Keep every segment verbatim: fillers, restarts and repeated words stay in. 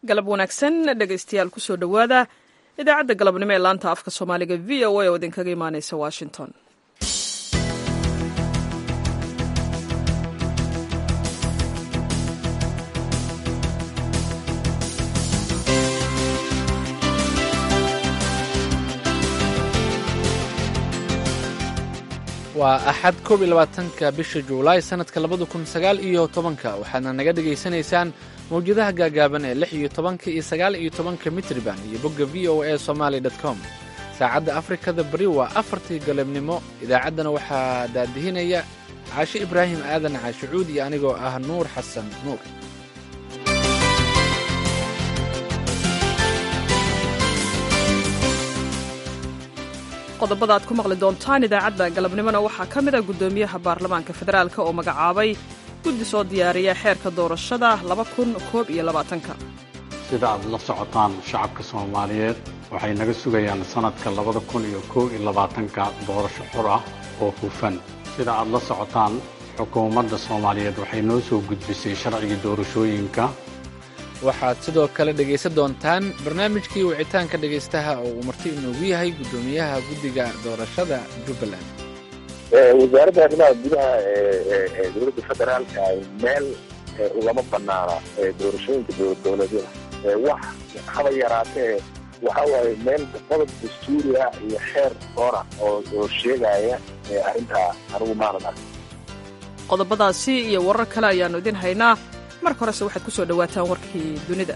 galab wanaagsan dhegaystayaal kusoo dhowaada idaacadda galabnimo ee laanta afka soomaaliga v o a oo idinkaga imaaneysa washington. waa axad koob iyo labaatanka bisha juulaay sannadka labada kun sagaal iyo tobanka waxaadna naga dhegaysanaysaan mawjadaha gaagaaban ee lix iyo tobanka iyo sagaal iyo tobanka mitriban iyo bogga v o a somaali dot com. saacadda afrikada bari waa afartii galabnimo. idaacaddana waxaa daadihinaya caashe ibraahim aadan caashicuud iyo anigoo ah nuur xasan nuur. qodobada aad ku maqli doontaan idaacadda galabnimona waxaa ka mid a guddoomiyaha baarlamaanka federaalka oo magacaabay guddi soo diyaariya xeerka doorashada laba kun koob iyo labaatanka. sida aad la socotaan shacabka soomaaliyeed waxay naga sugayaan sannadka labada kun iyo koob iyo labaatanka doorasho xor ah oo hufan. sida aad la socotaan xukuumadda soomaaliyeed waxay noo soo gudbisay sharcigii doorashooyinka. waxaad sidoo kale dhegaysan doontaan barnaamijkii wicitaanka dhegaystaha oo uu marti inoogu yahay guddoomiyaha guddiga doorashada jubbaland. wasaaradda arrimaha gudaha ee dowladda federaalka meel ugama banaana doorashooyinka dowladyada wax haba yaraatee waxa waaye meel qodob dastuuri ah iyo xeer doona oo sheegaya arrintaa anigu maanan arkin. qodobadaasi iyo warar kale ayaannu idin haynaa. marka horese waxaad ku soo dhowaataan warkii dunida.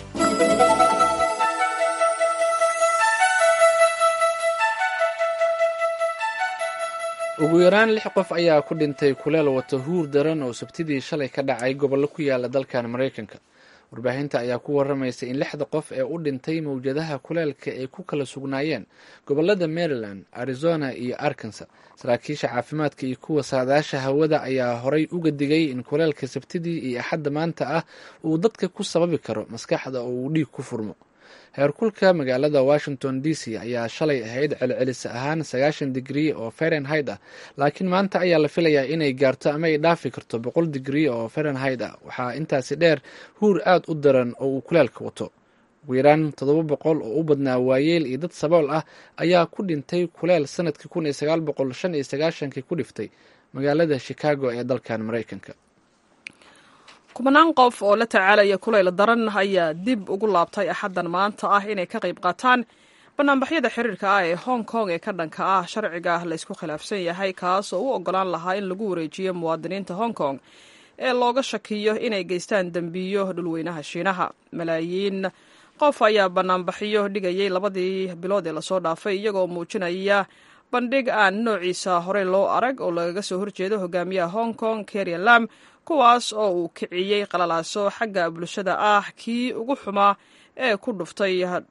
ugu yaraan lix qof ayaa ku dhintay kuleel wata huur daran oo sabtidii shalay ka dhacay gobollo ku yaala dalkan maraykanka. warbaahinta ayaa ku warramaysa in lixda qof ee u dhintay mawjadaha kuleelka ay ku kala sugnaayeen gobollada maryland, arizona iyo arkansas. saraakiisha caafimaadka iyo kuwa saadaasha hawada ayaa horay uga digay in kuleelka sabtidii iyo axadda maanta ah uu dadka ku sababi karo maskaxda oo uu dhiig ku furmo. heerkulka magaalada washington d c ayaa shalay ahayd celcelis ahaan sagaashan digrii oo fahrenheit ah, laakiin maanta ayaa la filayaa inay gaarto ama ay dhaafi karto boqol digrii oo fahrenheit ah. waxaa intaasi dheer huur aad u daran oo uu kuleelka wato. ugu yaraan toddoba boqol oo u badnaa waayeel iyo dad sabool ah ayaa ku dhintay kuleel sanadkii kun iyo sagaal boqol shan iyo sagaashankii ku dhiftay magaalada chicago ee dalkan maraykanka. kumanaan qof oo la tacaalaya kulayl daran ayaa dib ugu laabtay axaddan maanta ah inay ka qayb qaataan banaanbaxyada xiriirka ah ee hong kong ee ka dhanka ah sharciga laysku khilaafsan yahay kaas oo u oggolaan lahaa in lagu wareejiyo muwaadiniinta hong kong ee looga shakiyo inay geystaan dembiyo dhulweynaha shiinaha. malaayiin qof ayaa banaanbaxyo dhigayay labadii bilood ee lasoo dhaafay iyagoo muujinaya bandhig aan noociisa horey loo arag oo lagaga soo horjeedo hogaamiyaha hong kong Carrie Lam, kuwaas oo uu kiciyey qalalaaso xagga bulshada ah kii ugu xumaa ee ku dhuftay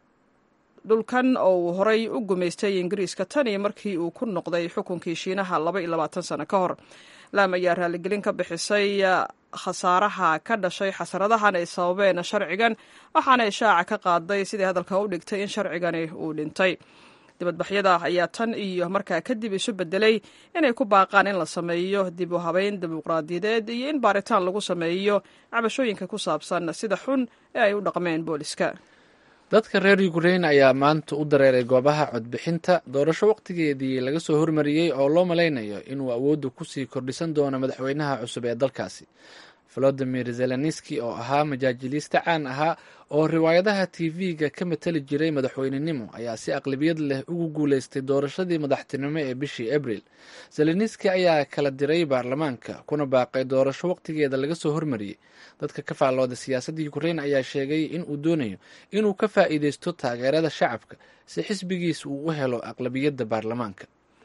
dhulkan oo uu horay u gumaystay ingiriiska tan iyo markii uu ku noqday xukunkii shiinaha laba iyo labaatan sano ka hor. Lam ayaa raaligelin ka bixisay khasaaraha ka dhashay xasaradahan ay sababeen sharcigan, waxaana ishaaca ka qaaday sidii hadalka u dhigtay in sharcigani uu dhintay. dibadbaxyada ayaa tan iyo markaa kadib isu bedelay inay ku baaqaan in la sameeyo dib u habeyn dimuqraadiyadeed iyo in baaritaan lagu sameeyo cabashooyinka ku saabsan sida xun ee ay u dhaqmeen booliska. dadka reer yukrain ayaa maanta u dareeray goobaha codbixinta doorasho waqtigeedii laga soo hormariyey oo loo malaynayo inuu awoodda kusii kordhisan doono madaxweynaha cusub ee dalkaasi. volodimir zelenski oo ahaa majaajiliiste caan ahaa oo riwaayadaha t v-ga ka matali jiray madaxweynenimo ayaa si aqlabiyad leh ugu guulaystay doorashadii madaxtinimo ee bishii abril. zelenski ayaa kala diray baarlamaanka kuna baaqay doorasho waqtigeeda laga soo hormariyey. dadka ka faallooda siyaasadda yukrain ayaa sheegay in uu doonayo inuu ka faa'iidaysto taageerada shacabka si xisbigiisa uu u helo aqlabiyadda baarlamaanka.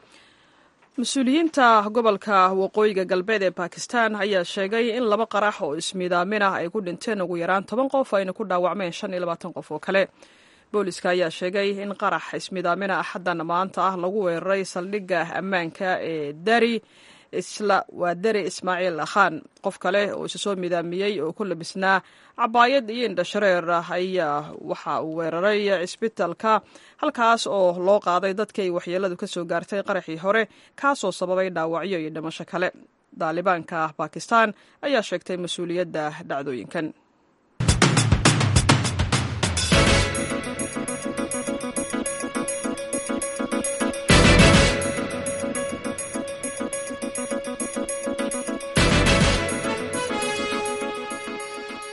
mas-uuliyiinta gobolka waqooyiga galbeed ee bakistan ayaa sheegay in laba qarax oo ismiidaamin ah ay ku dhinteen ugu yaraan toban qof ayna ku dhaawacmeen shan iyo labaatan qof oo kale. booliska ayaa sheegay in qarax ismiidaamina axaddan maanta ah lagu weeraray saldhigga ammaanka ee dari waa deri ismaaciil khan. qof kale oo isa soo midaamiyey oo ku labisnaa cabaayad iyo indhashareer ayaa waxa uu weeraray cisbitaalka halkaas oo loo qaaday dadkii ay waxyeeladu ka soo gaartay qaraxii hore kaasoo sababay dhaawacyo iyo dhimasho kale. daalibaanka bakistan ayaa sheegtay mas-uuliyadda dhacdooyinkan.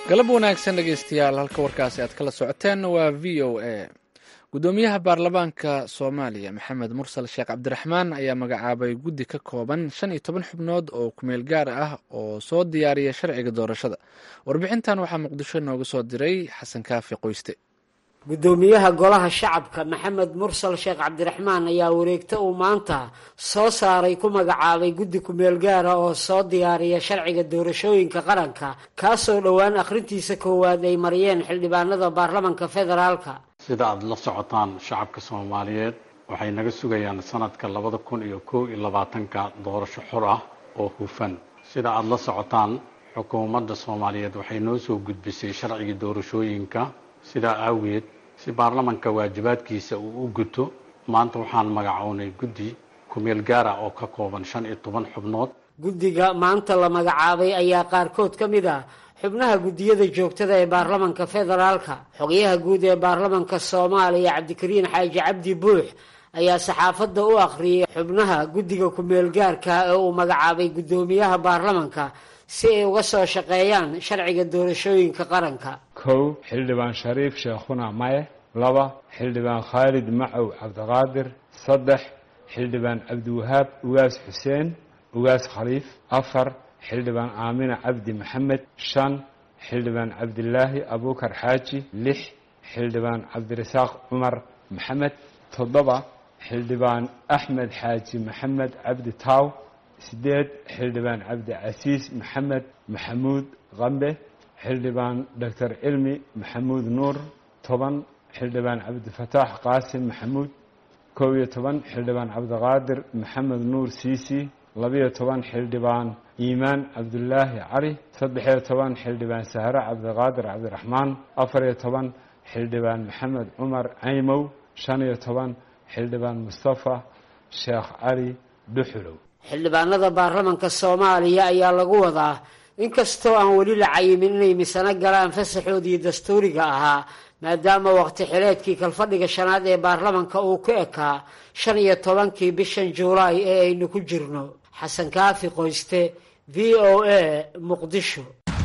galab wanaagsan dhegeystayaal, halka warkaasi aad kala socoteen waa v o a. gudoomiyaha baarlamaanka soomaaliya maxamed mursal sheekh cabdiraxmaan ayaa magacaabay guddi ka kooban shan iyo toban xubnood oo kumeel gaar ah oo soo diyaariya sharciga doorashada. warbixintan waxaa muqdisho nooga soo diray xasan kaafi qoyste. gudoomiyaha golaha shacabka maxamed mursal sheekh cabdiraxmaan ayaa wareegta uu maanta soo saaray ku magacaabay guddi kumeel gaara oo soo diyaariya sharciga doorashooyinka qaranka, kaasoo dhowaan akhrintiisa koowaad ay mariyeen xildhibaanada baarlamanka federaalka. sida aad la socotaan, shacabka soomaaliyeed waxay naga sugayaan sanadka labada kun iyo kow iyo labaatanka doorasho xor ah oo hufan. sida aad la socotaan, xukuumadda soomaaliyeed waxay noo soo gudbisay sharciga doorashooyinka. sidaa awgeed, si baarlamanka waajibaadkiisa uu u guto, maanta waxaan magacownay guddi kumeel gaara oo ka kooban shan iyo toban xubnood. guddiga maanta la magacaabay ayaa qaarkood ka mid ah xubnaha guddiyada joogtada ee baarlamanka federaalka. xogayaha guud ee baarlamanka soomaaliya cabdikariin xaaji cabdi buux ayaa saxaafadda u akhriyay xubnaha guddiga kumeel gaarka ee uu magacaabay guddoomiyaha baarlamanka si ay uga soo shaqeeyaan sharciga doorashooyinka qaranka. kow xildhibaan shariif sheekhuna maye. laba xildhibaan khaalid macow cabdiqaadir. saddex xildhibaan cabdiwahaab ugaas xuseen ugaas khaliif. afar xildhibaan aamina cabdi maxamed. shan xildhibaan cabdilaahi abuukar xaaji. lix xildhibaan cabdirasaaq cumar maxamed. toddoba xildhibaan axmed xaaji maxamed cabdi taaw. sideed xildhibaan cabdicasiis maxamed maxamuud qambe. xildhibaan doctor cilmi maxamuud nuur. toban xildhibaan cabdifataax qaasim maxamuud. kow iyo toban xildhibaan cabdiqaadir maxamed nuur siisi. labiyo toban xildhibaan iimaan cabdulaahi cali. saddexiyo toban xildhibaan sahre cabdiqaadir cabdiraxmaan. afariyo toban xildhibaan maxamed cumar caymow. shan iyo toban xildhibaan mustafa sheekh cali dhuxulow. xildhibaanada baarlamanka soomaaliya ayaa lagu wadaa, inkastoo aan weli la cayimin inay misano galaan fasaxoodii dastuuriga ahaa, maadaama waqti xileedkii kalfadhiga shanaad ee baarlamanka uu ku ekaa shan iyo tobankii bishan juulaay ee aynu ku jirno. xasan kaafi qoyste, v o a, muqdisho.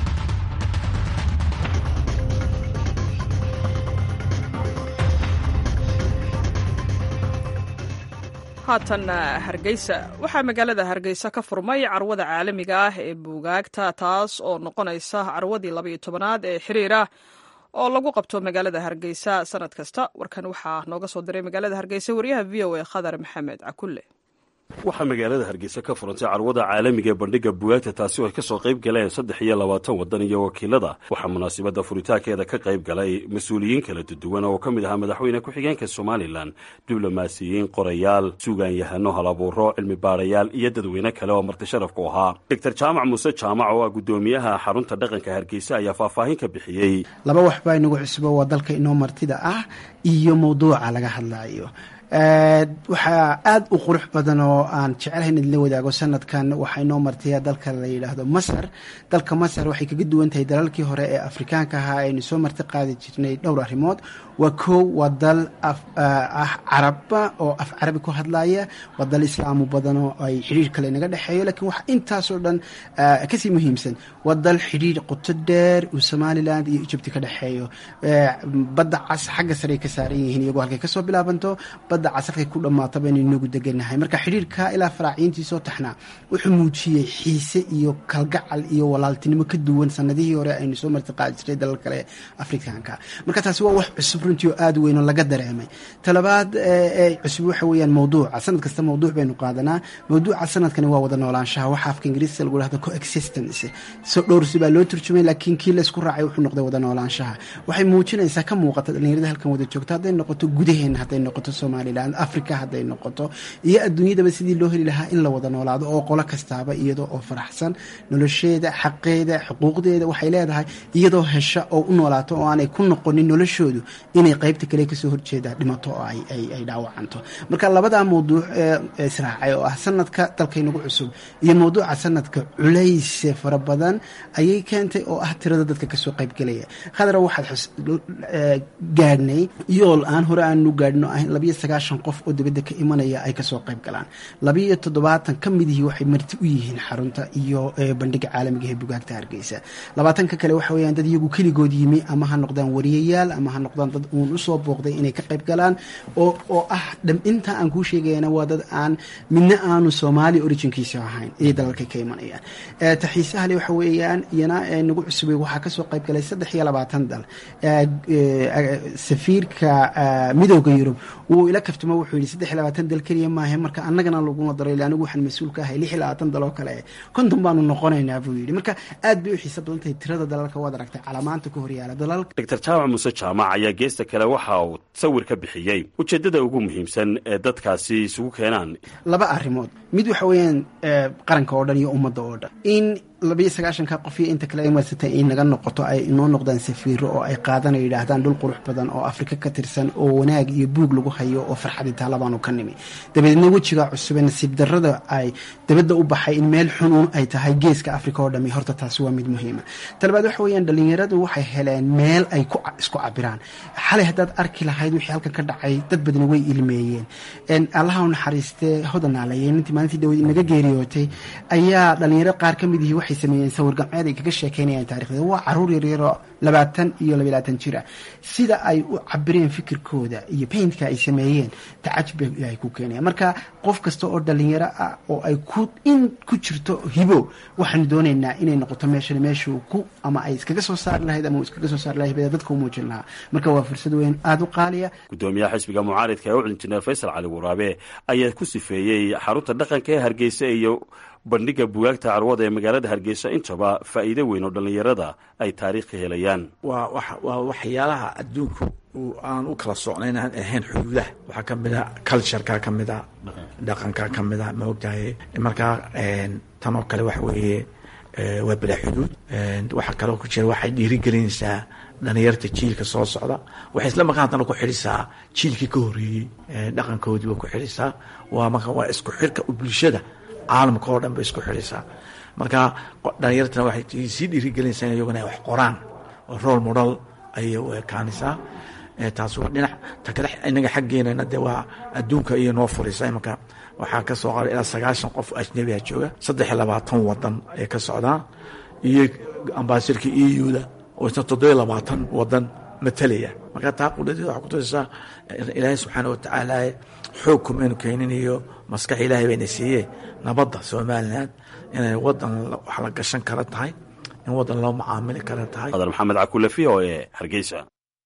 haatan hargeysa. waxaa magaalada hargeysa ka furmay carwada caalamiga ah ee buugaagta, taas oo noqonaysa carwadii labaiyo tobanaad ee xiriir ah oo lagu qabto magaalada hargeysa sanad kasta. warkan waxaa nooga soo diray magaalada hargeysa wariyaha v o a khadar maxamed cakulle. waxaa magaalada hargeysa ka furantay carwada caalamiga ee bandhiga bugaagta, taasi oo ay kasoo qayb galeen saddex iyo labaatan waddan iyo wakiilada. waxaa munaasabadda furitaankeeda ka qayb galay mas-uuliyiin kala duwan oo ka mid ahaa madaxweyne ku-xigeenka somalilan, diblomaasiyiin, qorayaal, suugaanyahano, halabuuro, cilmi baarayaal iyo dadweyne kale oo marti sharaf ku ahaa. doctor jaamac muuse jaamac oo ah guddoomiyaha xarunta dhaqanka hargeysa ayaa faahfaahin ka bixiyey. laba wax baa inagu cusbo, waa dalka inoo martida ah iyo mawduuca laga hadlaayo. waxaa aada u qurux badan oo aan jecelahayn idinla wadaago sanadkan. waxaa inoo martaya dalka la yidhaahdo masar. dalka masar waxay kaga duwan tahay dalalkii hore ee afrikaanka ahaa aynu soo marti qaadi jirnay dhowr arrimood. waa kow, waa dal ah caraba oo af carabi ku hadlaya, waa dal islaamu badan oo ay xidhiir kale inaga dhexeeyo. laakiin wax intaasoo dhan kasii muhiimsan, waa dal xidhiir qoto dheer uu somaliland iyo egypt ka dhexeeyo. badda cas xagga sare ay ka saaran yihiin, iyagoo halkay kasoo bilaabanto badda cas halkay ku dhammaata baynu inagu deganahay. marka xidhiirka ilaa faraaciintiisoo taxnaa wuxuu muujiyey xiise iyo kalgacal iyo walaaltinimo ka duwan sanadihii hore aynu soo marti qaadi jirnay dalal kale afrikaanka. marka taasi waa wax cusub runtii oo aada weyn oo laga dareemay. talabaad ee cusub waxa weeyaan mawduuca. sanad kasta mawduuc baynu qaadanaa. mawduuca sanadkani waa wada noolaanshaha, waxa afka ingiriiska lagu dhahdo coexistence. soo dhowrsi baa loo turjumay, laakiin kii laysku raacay wuxuu noqday wada noolaanshaha. waxay muujinaysaa, ka muuqata dhalinyarada halkan wada joogto, hadday noqoto gudaheena, hadday noqoto somaliland, africa hadday noqoto, iyo adduunyadaba sidii loo heli lahaa in la wada noolaado oo qolo kastaaba iyadoo oo faraxsan nolosheeda, xaqeeda, xuquuqdeeda waxay leedahay iyadoo hesha oo u noolaato oo aanay ku noqonin noloshoodu inay qaybta kale kasoo horjeeda dhimato oo ay dhaawacanto. marka labadaa mawduuc ee israacay oo ah sanadka dalkaynagu cusub iyo mawduuca sanadka culayse fara badan ayay keentay oo ah tirada dadka kasoo qaybgelaya. khadra waxaad gaadhnay yool aan hore aanu gaadhno ahayn labiyo sagaal sagaashan qof oo dibadda ka imanaya ay kasoo qayb galaan labiiyo toddobaatan ka midihii waxay marti u yihiin xarunta iyo bandhiga caalamiga ee bugaagta Hargeysa. labaatanka kale waxa weeyaan dad iyagu keligood yimi ama ha noqdaan wariyayaal ama ha noqdaan dad uun usoo booqday inay ka qayb galaan oo oo ah inta aan kuu sheegayana waa dad aan midna aanu Soomaali originkiisa ahayn ee dalalka ka imanayaan. taxiisaha le waxa weeyaan iyana nagu cusubay waxaa kasoo qayb galay saddex iyo labaatan dal. safiirka midowga Yurub uu ila kaftamo wuxuu yidhi saddex iyo labaatan dal keliya maahe marka annagana laguna daray anigu waxaan mas-uul ka ahay lix iyo labaatan dal oo kale konton baanu noqonaynaa buu yidhi. marka aad bay u xiiso badan tahay tirada dalalka waad aragtay calaamaanta ka horyaala dalalka. doctor jaamac muuse jaamac ayaa geesta kale waxa uu sawir ka bixiyey ujeeddada ugu muhiimsan ee dadkaasi isugu keenaan laba arrimood. mid waxa weeyaan qaranka oo dhan iyo ummadda oo dhan in labiyo sagaashanka qof iyo inta kale ay marsatay in naga noqoto ay inoo noqdaan safiiro oo ay qaadan ay yidhaahdaan dhul qurux badan oo Afrika ka tirsan oo wanaag iyo buug lagu hayo oo farxad inta labaanu ka nimi. dabadeedna wejiga cusub ee nasiib darrada ay dabadda u baxay in meel xun ay tahay geeska Afrika oo dhan horta taasi waa mid muhiim ah. talabaad waxa weeyaan dhalinyaradu waxay heleen meel ay ku isku cabiraan. xalay haddaad arki lahayd wixii halkan ka dhacay dad badan way ilmeeyeen. in Allah u naxariistay hodanaaleeyay intii maalintii dawad inaga geeriyootay ayaa dhalinyaro qaar ka mid yihiin waxay sameeyeen sawir gacmeed ay kaga sheekeynayaan taariikhda. waa caruur yar yar oo labaatan iyo labaatan jir ah sida ay u cabireen fikirkooda iyo paintka ay sameeyeen tacajub ay ku keenayaan. marka qof kasta oo dhalinyaro ah oo ay ku in ku jirto hibo waxaan doonaynaa inay noqoto meesha meesha ku ama ay iskaga soo saar lahayd ama iskaga soo saar lahayd dadka u muujin lahaa. marka waa fursad weyn aad u qaaliya. gudoomiyaha xisbiga mucaaridka ee u injineer Faysal Cali Waraabe ayaa ku sifeeyay xarunta dhaqanka ee Hargeysa iyo bandhiga bugaagta carwada ee magaalada Hargeysa intaba faa'iido weyn oo dhalinyarada ay taariikh ka helayaan. waa waa waxyaalaha adduunku aan u kala socnayn aan ahayn xuduudaha. waxaa ka mid ah culture-ka ka mid ah dhaqanka ka mid ah ma ogtahay. markaa tan oo kale waxa weeye waa bila xuduud. waxaa kaloo ku jira waxay dhiirigelinaysaa dhalinyarta jiilka soo socda. waxay isla markaantana ku xidhisaa jiilkii ka horreeyey dhaqankoodii ba ku xidhisaa. waa marka waa isku xirka bulshada caalamka oo dhan bay isku xidhisaa. marka dhalinyartana waxay sii dhiirigelinaysaa in iyaguna ay wax qoraan oo role model ayay u ekaanaysaa. taas waa dhinac ta kale inaga xaggeenana dee waa adduunka iyo noo furisa. imanka waxaa ka soo qaray ilaa sagaashan qof ajnabiga jooga saddex iyo labaatan wadan ay ka socdaan iyo ambasadorka E U-da oo isna toddobiyo labaatan wadan matalaya. marka taa qudhadeeda waxaa kutusaysaa ilaahay subxaana watacaala xoog kumaynu keenin iyo maskax ilaahay bayna siiyee nabadda Somaliland inay wadan wax la gashan kara tahay in wadan loo macaamili kara tahay. Hadal Maxamed Cakuule v O A Hargeysa.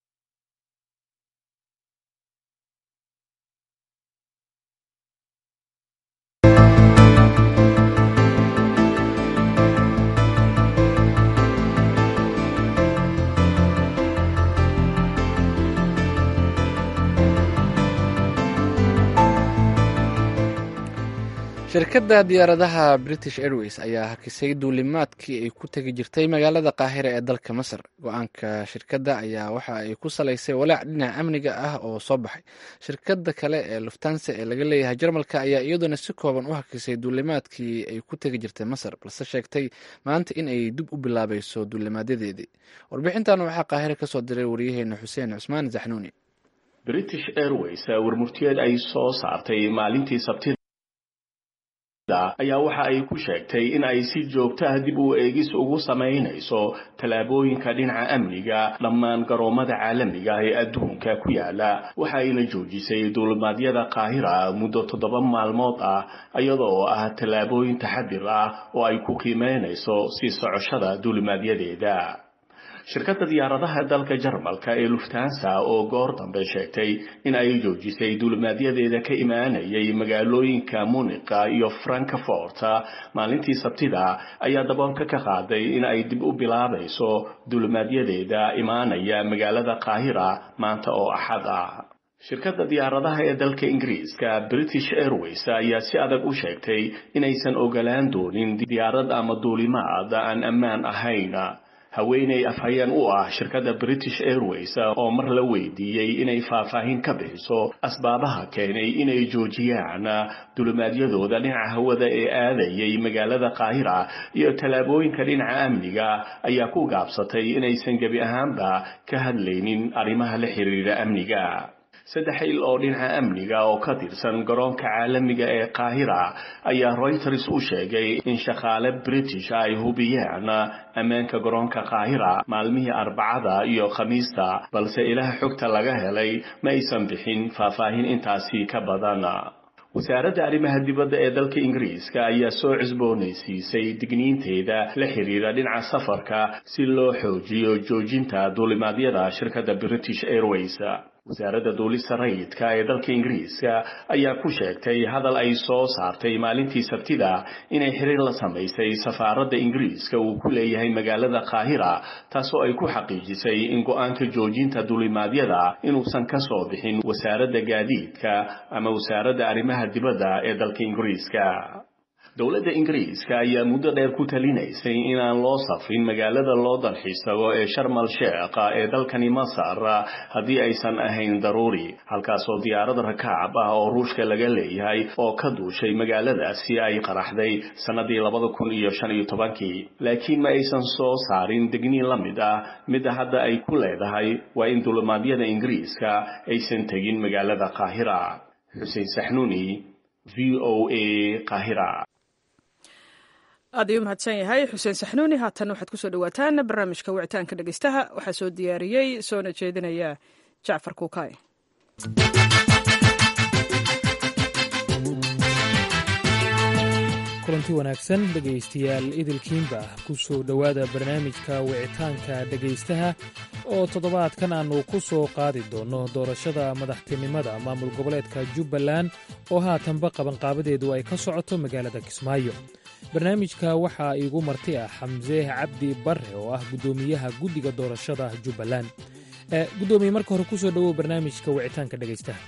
shirkadda diyaaradaha British Airways ayaa hakisay duulimaadkii ay ku tegi jirtay magaalada Qaahira ee dalka Masar. go-aanka shirkadda ayaa waxa ay ku salaysay walaac dhinaca amniga ah oo soo baxay. shirkadda kale ee Lufthansa ee laga leeyahay Jarmalka ayaa iyaduna si kooban u hakisay duulimaadkii ay ku tegi jirtay Masar, balse sheegtay maanta in ay dib u bilaabayso duulimaadeedii. warbixintan waxaa Qaahira ka soo diray wariyaheena Xuseen Cusmaan Zaxnuuni. British Airways warmurtiyeed ay soo saartay maalintii Sabtida ayaa waxa ay ku sheegtay in ay si joogto ah dib u eegis ugu sameynayso talaabooyinka dhinaca amniga dhammaan garoomada caalamiga ah ee adduunka ku yaala. waxa ayna joojisay duulimaadyada Qaahira muddo toddoba maalmood ah iyadoo ah talaabooyin taxadir ah oo ay ku qiimeynayso si socoshada duulimaadyadeeda. shirkadda diyaaradaha dalka Jarmalka ee Lufthansa oo goor dambe sheegtay in ay joojisay duulimaadyadeeda ka imaanayay magaalooyinka Munich iyo Frankfurt maalintii Sabtida ayaa daboolka ka qaaday in ay dib u bilaabayso duulimaadyadeeda imaanaya magaalada Qaahira maanta oo Axad ah. shirkadda diyaaradaha ee dalka Ingiriiska British Airways ayaa si adag u sheegtay inaysan ogolaan doonin diyaarad ama duulimaad aan ammaan ahayn. haweeney afhayeen u ah shirkadda British Airways oo mar la weydiiyey inay faahfaahin ka bixiso asbaabaha keenay inay joojiyaan duulimaadyadooda dhinaca hawada ee aadayay magaalada Qaahira iyo talaabooyinka dhinaca amniga ayaa ku gaabsatay inaysan gebi ahaanba ka hadlaynin arrimaha la xiriira amniga. saddex il oo dhinaca amniga oo ka tirsan garoonka caalamiga ee Qaahira ayaa Reuters u sheegay in shaqaale British ay hubiyaan ammaanka garoonka Qaahira maalmihii Arbacada iyo Khamiista balse ilaha xogta laga helay ma aysan bixin faahfaahin intaasi ka badan. wasaaradda arrimaha dibadda ee dalka Ingiriiska ayaa soo cusboonaysiisay digniinteeda la xiriira dhinaca safarka si loo xoojiyo joojinta duulimaadyada shirkadda British Airways. wasaaradda duulista rayidka ee dalka Ingiriiska ayaa ku sheegtay hadal ay soo saartay maalintii Sabtida inay xiriir la sameysay safaaradda Ingiriiska uu ku leeyahay magaalada Qaahira taasoo ay ku xaqiijisay in go'aanka joojinta duulimaadyada inuusan ka soo bixin wasaaradda gaadiidka ama wasaaradda arrimaha dibadda ee dalka Ingiriiska. dowladda Ingiriiska ayaa muddo dheer ku talinaysay inaan loo safrin magaalada loo dalxiisago ee Sharm el-Sheikh ee dalkani Masar haddii aysan ahayn daruuri, halkaasoo diyaarad rakaab ah oo Ruushka laga leeyahay oo ka duushay magaaladaasi ay qaraxday sanadii labada kun iyo shan iyo tobankii, laakiin ma aysan soo saarin digniin la mid ah midda hadda ay ku leedahay waa in duulimaadyada Ingiriiska aysan tegin magaalada Qaahira. Xuseen Saxnuuni, V O A, Qaahira. aad ayuu mahadsan yahay xuseen saxnuuni. haatan waxaad ku soo dhawaataan barnaamijka wicitaanka dhegeystaha. waxaa soo diyaariyey soona jeedinaya jacfar kuukay. kulanti wanaagsan dhegaystayaal idilkiinba ku soo dhowaada barnaamijka wicitaanka dhegaystaha oo toddobaadkan aannu ku soo qaadi doonno doorashada madaxtinimada maamul goboleedka Jubbaland oo haatanba qabanqaabadeedu ay ka socoto magaalada Kismaayo. barnaamijka waxaa iigu marti ah Xamse Cabdi Barre oo ah guddoomiyaha guddiga doorashada Jubbaland. gudoomiye marka hore ku soo dhawow barnaamijka wicitaanka dhegaystaha.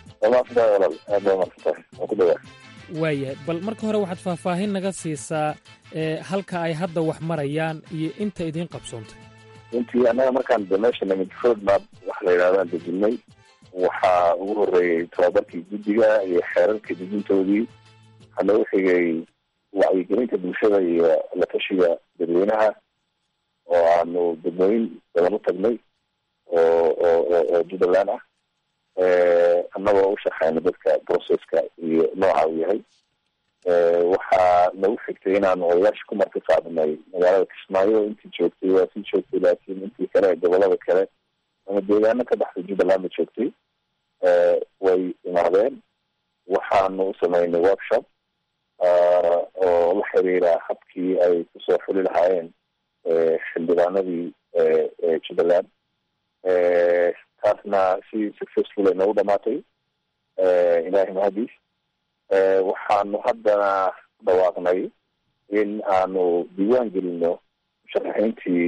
waayahay bal marka hore waxaad faahfaahin naga siisaa halka ay hadda wax marayaan iyo inta idiin qabsoontay. intii annaga markaan meesha nimid roadmap waxa la yidhahdaan dejinay waxaa ugu horreeyey tababarkii guddiga iyo xeerarka dejintoodii, waxaa loogu xigay wacyigelinta bulshada iyo la tashiga dadweynaha oo aanu degmooyin badan u tagnay oo oo oo Jubbaland ah annagoo u shaqeyna dadka processka iyo nooca uu yahay. waxaa nagu xigtay inaan odayaasha ku marti qaadnay magaalada Kismaayo. intii joogtay waa sii joogtay, laakiin intii kale gobolada kale ama deegaano ka baxday Jubbaland ba joogtay way imaadeen. waxaanu u sameynay workshop oo la xiriira habkii ay kusoo xuli lahaayeen xildhibaanadii Jubbaland. taasna si successful ay noogu dhamaatay, ilaahay mahadiis. waxaanu haddana dhawaaqnay in aanu diiwaan gelino musharaxiintii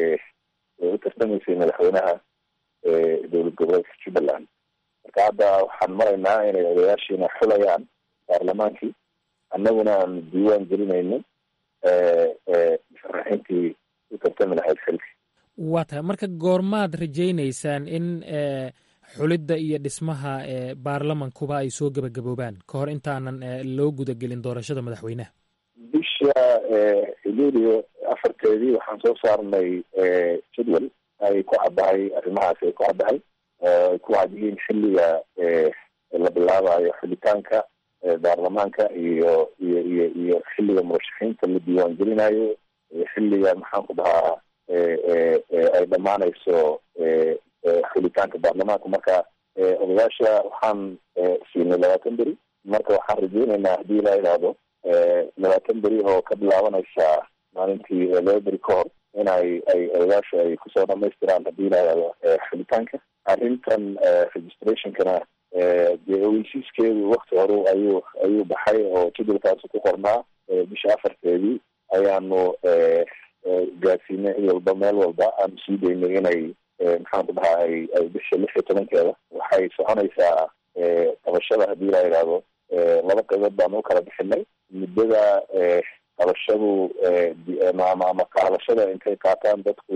u tartamaysay madaxweynaha dowlad goboleedka Jubbaland. marka hadda waxaan maraynaa inay odayaashiina xulayaan baarlamaankii, annaguna aanu diiwaan gelinayno musharaxiintii u tartami lahayd xilka. waa tahay marka goormaad rajaynaysaan in xulidda iyo dhismaha baarlamankuba ay soo gebagaboobaan ka hor intaanan loo gudagelin doorashada madaxweynaha? bisha luulyo afarteedii waxaan soo saarnay jadwal ay ku caddahay arrimahaas ay ku caddahay ay ku cad yihiin xilliga la bilaabayo xulitaanka baarlamaanka iyo iyo iyo iyo xilliga murashaxiinta la diiwaan gelinayo iyo xilliga maxaan ku dhahaa ay dhammaanayso xulitaanka baarlamaanka. marka odayaasha waxaan siinay labaatan beri. marka waxaan rajeynaynaa haddii la yidhaahdo labaatan beri oo ka bilaabanaysa maalintii laba beri ka hor in ay ay odayaasha ay kusoo dhamaystiraan haddii la yidhaahdo xulitaanka. arrintan registrationkana dee ogeysiiskeedu wakti hore ayuu ayuu baxay oo jadwalkaasi ku qornaa. bisha afarteedii ayaanu gaarsiinay cid walba meel walba aanu sii daynay inay maxaan ku dhahaa ay ay bisha lix iyo tobankeeda waxay soconaysaa qabashada haddii la yidhaahdo laba qaybood baanu u kala bixinay. muddada qabashadu ama ama qaadashada intay qaataan dadku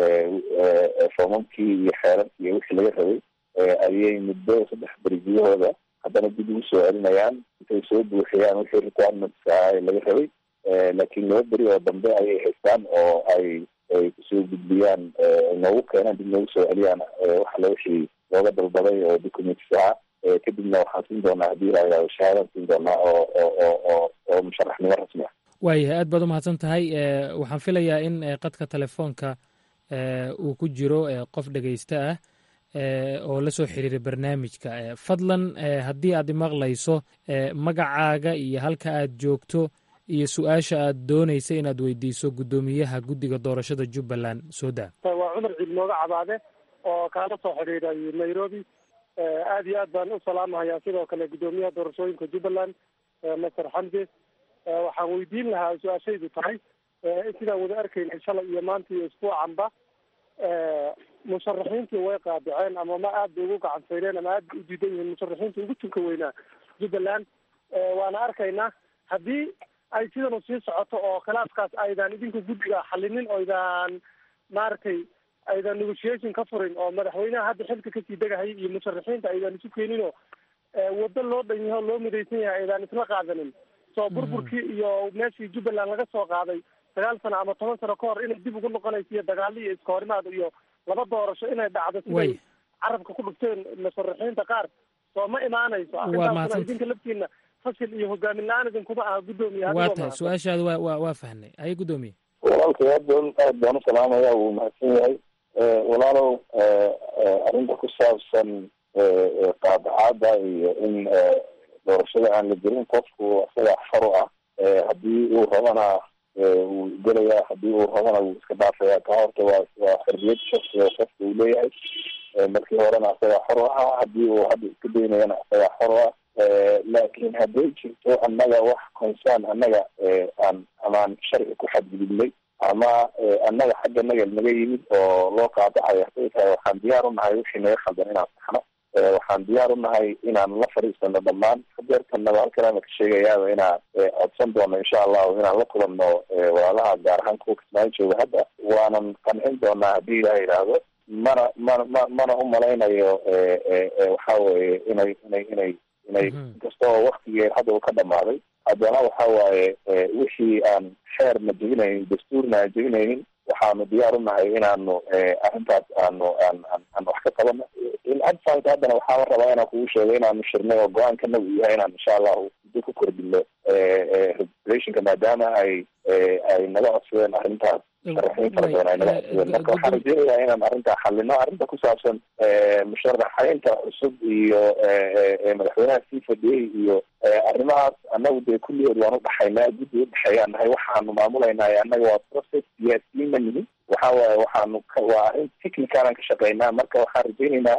foomamkii iyo xeerarkii iyo wixii laga rabay ayay muddo saddex beri gudahooda haddana dib ugu soo celinayaan intay soo buuxiyaan wixii requirements ah laga rabay. laakiin laba beri oo dambe ayay haystaan oo ay ay kusoo gudbiyaan noogu keenaan dib noogu soo celiyaan waxala wixii looga dalbaday oo documents ah kadibna waxaan siin doonaa haddii ilaahay shahaadaan siin doonaa oo oo oo oo musharaxnimo rasmi ah. waayahay aad baad u mahadsan tahay. waxaan filayaa in qadka telefoonka uu ku jiro qof dhegaysta ah oo la soo xiriiray barnaamijka. fadlan haddii aad imaqlayso magacaaga iyo halka aad joogto iyo su-aasha aad doonaysa inaad weydiiso guddoomiyaha guddiga doorashada jubbaland soo daa. waa cumar ciid nooga cabaade oo kaala soo xidhiiray nairobi. aad iyo aad baan u salaamahayaa sidoo kale guddoomiyaha doorashooyinka jubbaland master xamse. waxaan weydiin lahaa su-aashaydu tahay sidaan wada arkaynay shalay iyo maanta iyo isbuucanba musharaxiintii way qaadaceen ama ma aad bay ugu gacansayneen ama aad bay u diidan yihiin musharaxiinta ugu tunka weynaa jubbaland. waana arkaynaa haddii ay sidanu sii socoto oo khilaaskaas aydan idinka guddiga xalinin oo aydan maaragtay aydan negotiation ka furin oo madaxweynaha hadda xilka kasii degahayay iyo musharaxiinta aydan isu keenin oo waddo loo dhan yahay oo loo midaysan yahay aydan isla qaadanin soo burburkii iyo meeshii jubbaland laga soo qaaday sagaal sano ama toban sano ka hor inay dib ugu noqonayso iyo dagaalo iyo iska horimaad iyo laba doorasho inay dhacdo siday carabka ku dhufteen musharaxiinta qaar soo ma imaanayso. arrintaasna idinka laftiina fashil iyo hogaamin la-aan idinkuma aha guddoomiye. waa tahay su-aashaada waa waa waa fahnay. haye guddoomiye. walaalkay aad baan aad baan u salaamaya wuu mahadsan yahay. walaalow arrinta ku saabsan qaadacaada iyo in doorashada aan la gelin qofku isaga xor u ah haddii uu rabana wuu gelayaa haddii uu rabana wuu iska dhaafaya. ka horta waa waa xorriyad shaksiga qofka uu leeyahay. markii horena isaga xor u ahaa haddii uu hadda iska daynayana isaga xor u ah. laakiin hadday jirto annaga wax concern annaga aan amaan sharci ku xadgudubnay ama annaga xagga naga naga yimid oo loo qaadacayo haday tahay waxaan diyaar u nahay wixii naga khaldan inaan saxno. waxaan diyaar u nahay inaan la fadhiisano dhammaan hadeertanaba halkan ana ka sheegayaaba inaan codsan doono insha allahu inaan la kulanno walaalaha gaar ahaan kuwa kismaayo jooga hadda waanan qancin doonaa haddii ilaha yidhaahdo. mana mana ma mana u malaynayo waxa weye inay inay inay inay inkasta oo waktigii hadda uu ka dhamaaday haddana waxa waaye wixii aan xeerna jebinaynin dastuurna aan jebinaynin waxaanu diyaar u nahay inaanu arrintaas aanu aan aan wax ka qabano. adfanka haddana waxaa rabaa inaan kugu sheego inaanu shirnay oo go-aankana uu yahay inaan insha allahu muddo ku kordhino regulationka maadaama ay ay naga codsadeen arrintaas musharaxiin fara badan ay naga codsadeen. marka waxaan rajeynayaa inaan arrintaa xalino. arrinta ku saabsan musharaxiinta cusub iyo madaxweynaha sii fadhiyey iyo arrimahaas annagu dee kulligood waan udhaxaynaa guddi udhexeeyaan nahay. waxaanu maamulaynaa annaga waa process siyaasiyiin ma nihin. waxa waaye waxaanu waa arrin technicaalan ka shaqeynaa. marka waxaan rajeynaynaa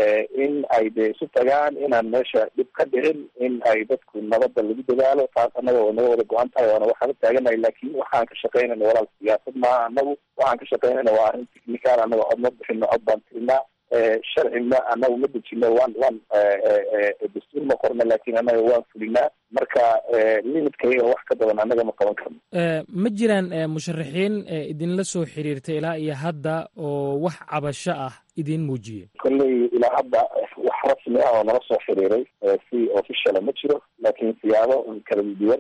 in ay dee isu tagaan inaan meesha dhib ka dhicin in ay dadku nabadda lagu dadaalo. taas annaga oo naga wada go-an tahay oona waxaan u taaganahay. laakiin waxaan ka shaqeynayna walaal siyaasad maaha. annagu waxaan ka shaqeynayna waa arrin technical. annaga cod ma bixino cod baan tirinaa. sharcina annagu ma dejino waan waan dastuur ma qorna laakiin annaga waan fulinaa. marka limidkayaga wax ka badan annaga ma qaban karno. ma jiraan musharaxiin idinla soo xiriirtay ilaa iyo hadda oo wax cabasho ah idin muujiyey? kolley ilaa hadda wax rasmi ah oo nala soo xiriiray si officiala ma jiro. laakiin siyaabo kala duwan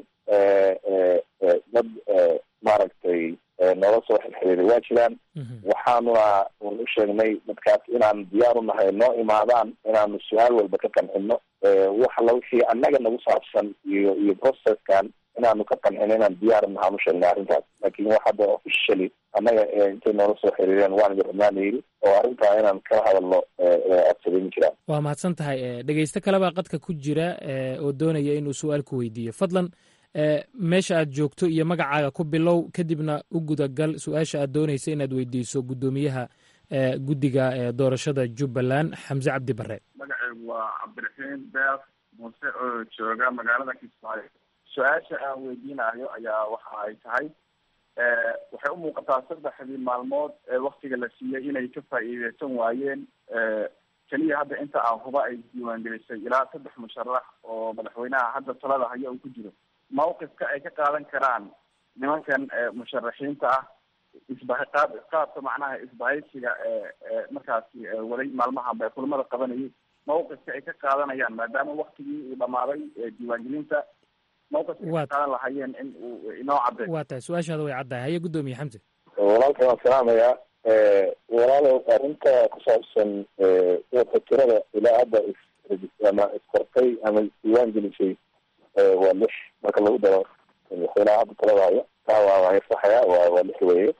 dad maaragtay noola soo xirxiriiray waa jiraan. waxaanuna un u sheegnay dadkaas inaan diyaar u nahay noo imaadaan inaanu su-aal walba ka qancino. wax la wixii annaga nagu saabsan iyo iyo processkan inaanu ka qancino inaan diyaar nahaan u sheegnay arrintaas. laakiin wax hadda officially annaga intay noola soo xiriireen waan idin rabnaana yidhi oo arrintaa inaan kala hadalno codsaday ma jiraan. waa mahadsan tahay. dhegeysto kalebaa qadka ku jira oo doonaya inuu su-aal ku weydiiyo. fadlan meesha aad joogto iyo magacaaga ku bilow kadibna u gudagal su-aasha aad doonaysa inaad weydiiso guddoomiyaha guddiga doorashada jubbaland xamse cabdi bare. magacaygu waa cabdiraxiin beer muuse oo jooga magaalada kismaayo. su-aasha aan weydiinayo ayaa waxa ay tahay waxay u muuqataa saddexdii maalmood ee waktiga la siiyey inay ka faa'iideysan waayeen. keliya hadda inta aan huba ay diiwaangelisay ilaa saddex musharax oo madaxweynaha hadda talada haya uu ku jiro. mawqifka ay ka qaadan karaan nimankan musharaxiinta ah isbaha qaab qaabka macnaha isbahaysiga markaasi waday maalmahanba kulamada qabanayay mawqifka ay ka qaadanayaan maadaama waktigii uu dhamaaday diiwaangelinta mawqifka ay ka qaadan lahayeen in uu inoo cadday. waa tahay su-aashaada way caddahay. haye guddoomiye xamse. walaalka waan salaamayaa. walaalow arrinta ku saabsan fatirada ilaa hadda ama iskortay ama isdiiwaan gelisay waa lix marka lagu daro madaxweynaha hadda talada hayo taa waa waa saxaya waa waa lix weeye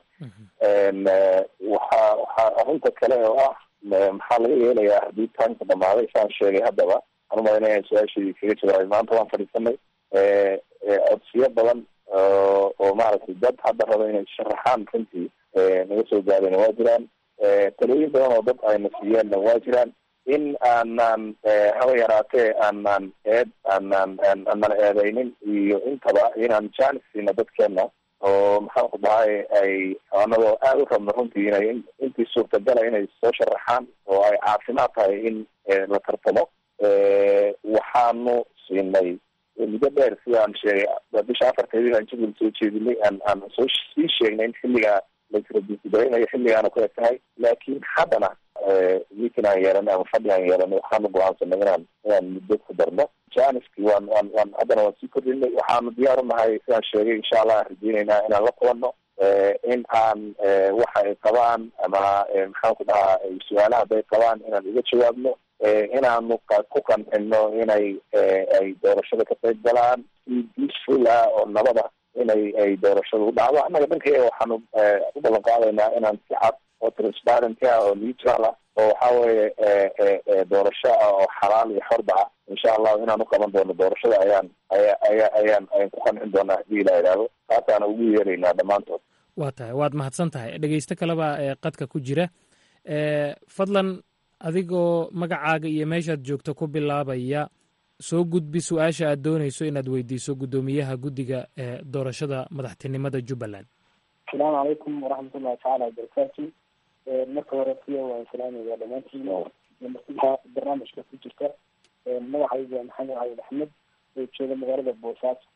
waxaa waxaa arrinta kale oo ah maxaa laga yeelayaa haddii taanka dhamaaday saan sheegay haddaba aan umaynaya su-aashii kaga jawaabay maanta waan fadhiisanay codsiyo badan oo maaragtay dad hadda raba inay sharaxaan runtii naga soo gaadeen waa jiraan talooyin badan oo dad ayna siiyeenna waa jiraan in aanan haba yaraatee aanan eed aanan aanan eedeynin iyo intaba inaan jaanis siino dadkeena oo maxaan ku dhahay ay anagoo aada u rabno runtii inay intii suurtagala inay soo sharaxaan oo ay caafimaad tahay in la tartamo waxaanu siinay muddo dheer sida aan sheegay bisha afarteedii aan jadwal soo jeedinay aan aan soo sii sheegnay in xilligaa laisradisdaraynayo xilligaana ku eg tahay laakiin haddana wiikin aan yeelanay ama fadhi aan yeelanay waxaanu go-aansanay inaan inaan muddo ku darno janiski waan waan waan haddana waan sii kordhinay waxaanu diyaar unahay sidaan sheegay insha allah aan rajeyneynaa inaan la kulanno in aan waxa ay qabaan ama maxaan ku dhahaa su-aalaha hadday qabaan inaan uga jawaabno inaanu ku qancino inay ay doorashada ka qayb galaan si peaceful ah oo nabada inay ay doorashada u dhacdo annaga dhankayga waxaanu u ballan qaadaynaa inaan si cad oo transparenty ah oo neutral ah oo waxa weeye doorasho ah oo xalaal iyo xorba ah insha allahu inaan u qaban doono doorashada ayaan aya aya ayaan ayaan ku qancin doonaa hadii ila idhaahdo taasaana ugu yeeraynaa dhammaantood waa tahay waad mahadsan tahay dhegeysto kaleba ee qadka ku jira fadlan adigoo magacaaga iyo meeshaad joogto ku bilaabaya soo gudbi su-aasha aad doonayso inaad weydiiso guddoomiyaha guddiga ee doorashada madaxtinimada jubbaland asalaamu calaykum waraxmatullahi tacaala wabarakaatu marka hore siya waan salaamaya dhammaantiin martida barnaamijka ku jirta magacayga maxamed cali axmed oo jooga magaalada boosaaso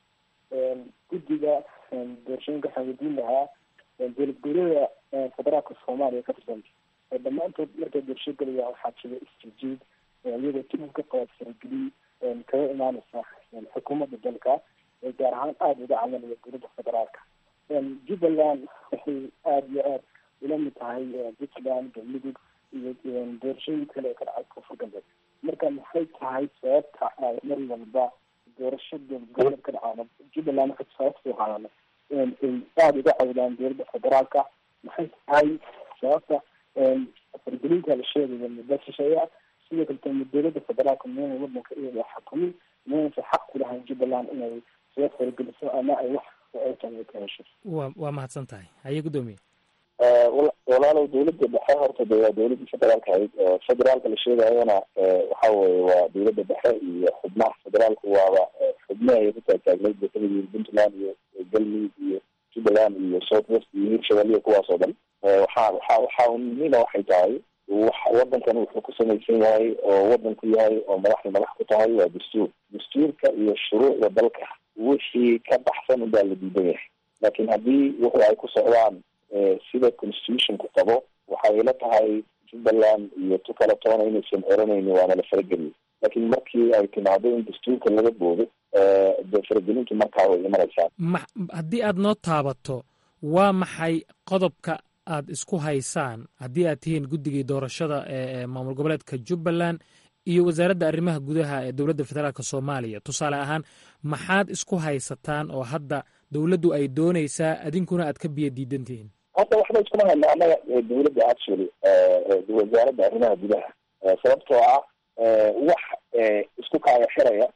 guddiga doorashooyinka waxaan weydiin lahaa dowlad goboleeda federaalka soomaaliya ka tirsan dhammaantood markay doorasho gelaya waxaa jira isjijiid iyadoo timid ka qabaad faragelin kaga imaaneysa xukuumadda dalka gaar ahaan aada uga camalaya dowladda federaalka jubbaland waxay aada iyo aada ula mid tahay puntland galmudug iyo doorashooyin kale ee ka dhacay koonfur galbeed marka maxay tahay sababta ay mar walba doorasho dowlad goboleed ka dhacaan jubbaland waxay sababta qaadana ay aada uga cawdaan dowladda federaalka maxay tahay sababta fargelinta la sheegaya muddo shisheeya sidoo kale dowladda federaalka miyana wadanka iyada xukumin miyanaysa xaq ku lahayn jubbaland inay soo fargeliso ama ay wax ay ka hesho wa waa mahadsan tahay haye guddoomiye walaalow dowladda dhexe horta de waa dowladda federaalka ahayd federaalka la sheegayona waxa weye waa dowladda dhexe iyo xubnaha federaalku waaba xubnaha ay ku taagtaagnayd bay kamid yihiin puntland iyo galmudug iyo jubbaland iyo south west iyo hirshabelle kuwaas oo dhan waxaa waxaa waxaa muhiima waxay tahay wadankan wuxuu ku samaysan yahay oo wadanku yahay oo madaxda madax ku tahay waa dastuur dastuurka iyo shuruucda dalka wixii ka baxsan unbaa la diidan yahay laakiin haddii wuxu ay ku socdaan sida constitutionku qabo waxay ila tahay jubbaland iyo tu kala toona inaysan oranayni waana la farageliyay laakiin markii ay timaado in dastuurka laga boodo de faragelintu markaa way imanaysaa ma haddii aada noo taabato waa maxay qodobka aad isku haysaan haddii aad tihiin guddigii doorashada ee maamul goboleedka jubbaland iyo wasaaradda arrimaha gudaha ee dowladda federaalk soomaaliya tusaale ahaan maxaad isku haysataan oo hadda dowladdu ay doonaysaa adinkuna aad ka biyo diidan tihiin hadda waxba iskuma hayna annaga dowladda actually wasaaradda arrimaha gudaha sababtoo ah wax isku kaaya xiraya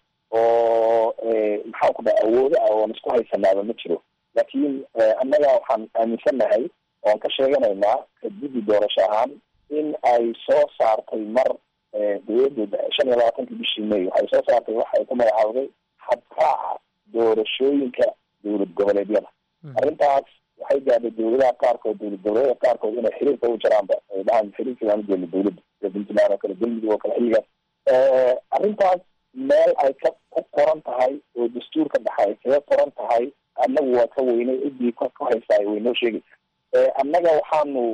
oo maxaan ku dhaha awoodo ah oon isku haysanaaba ma jiro laakiin annaga waxaan aaminsannahay oan ka sheeganaynaa guddi doorasho ahaan in ay soo saartay mar dowladda shan iyo labaatanka bishii may waxay soo saartay waxa ay ku magacaawday habkaaca doorashooyinka dowlad goboleedyada arrintaas waxay gaadhay dowladaha qaarkood dowlad goboleedyada qaarkood inay xiriirka u jaraanba ay dhahaan xiriirka aan ujeedno dowladda puntland oo kale galmudug oo kale xilligaas arrintaas meel ay ka ku qoran tahay oo dastuurka dhexa ay kaga qoran tahay annagu waa ka weynay ciddii ka ku haysaa way noo sheegaysa annaga waxaanu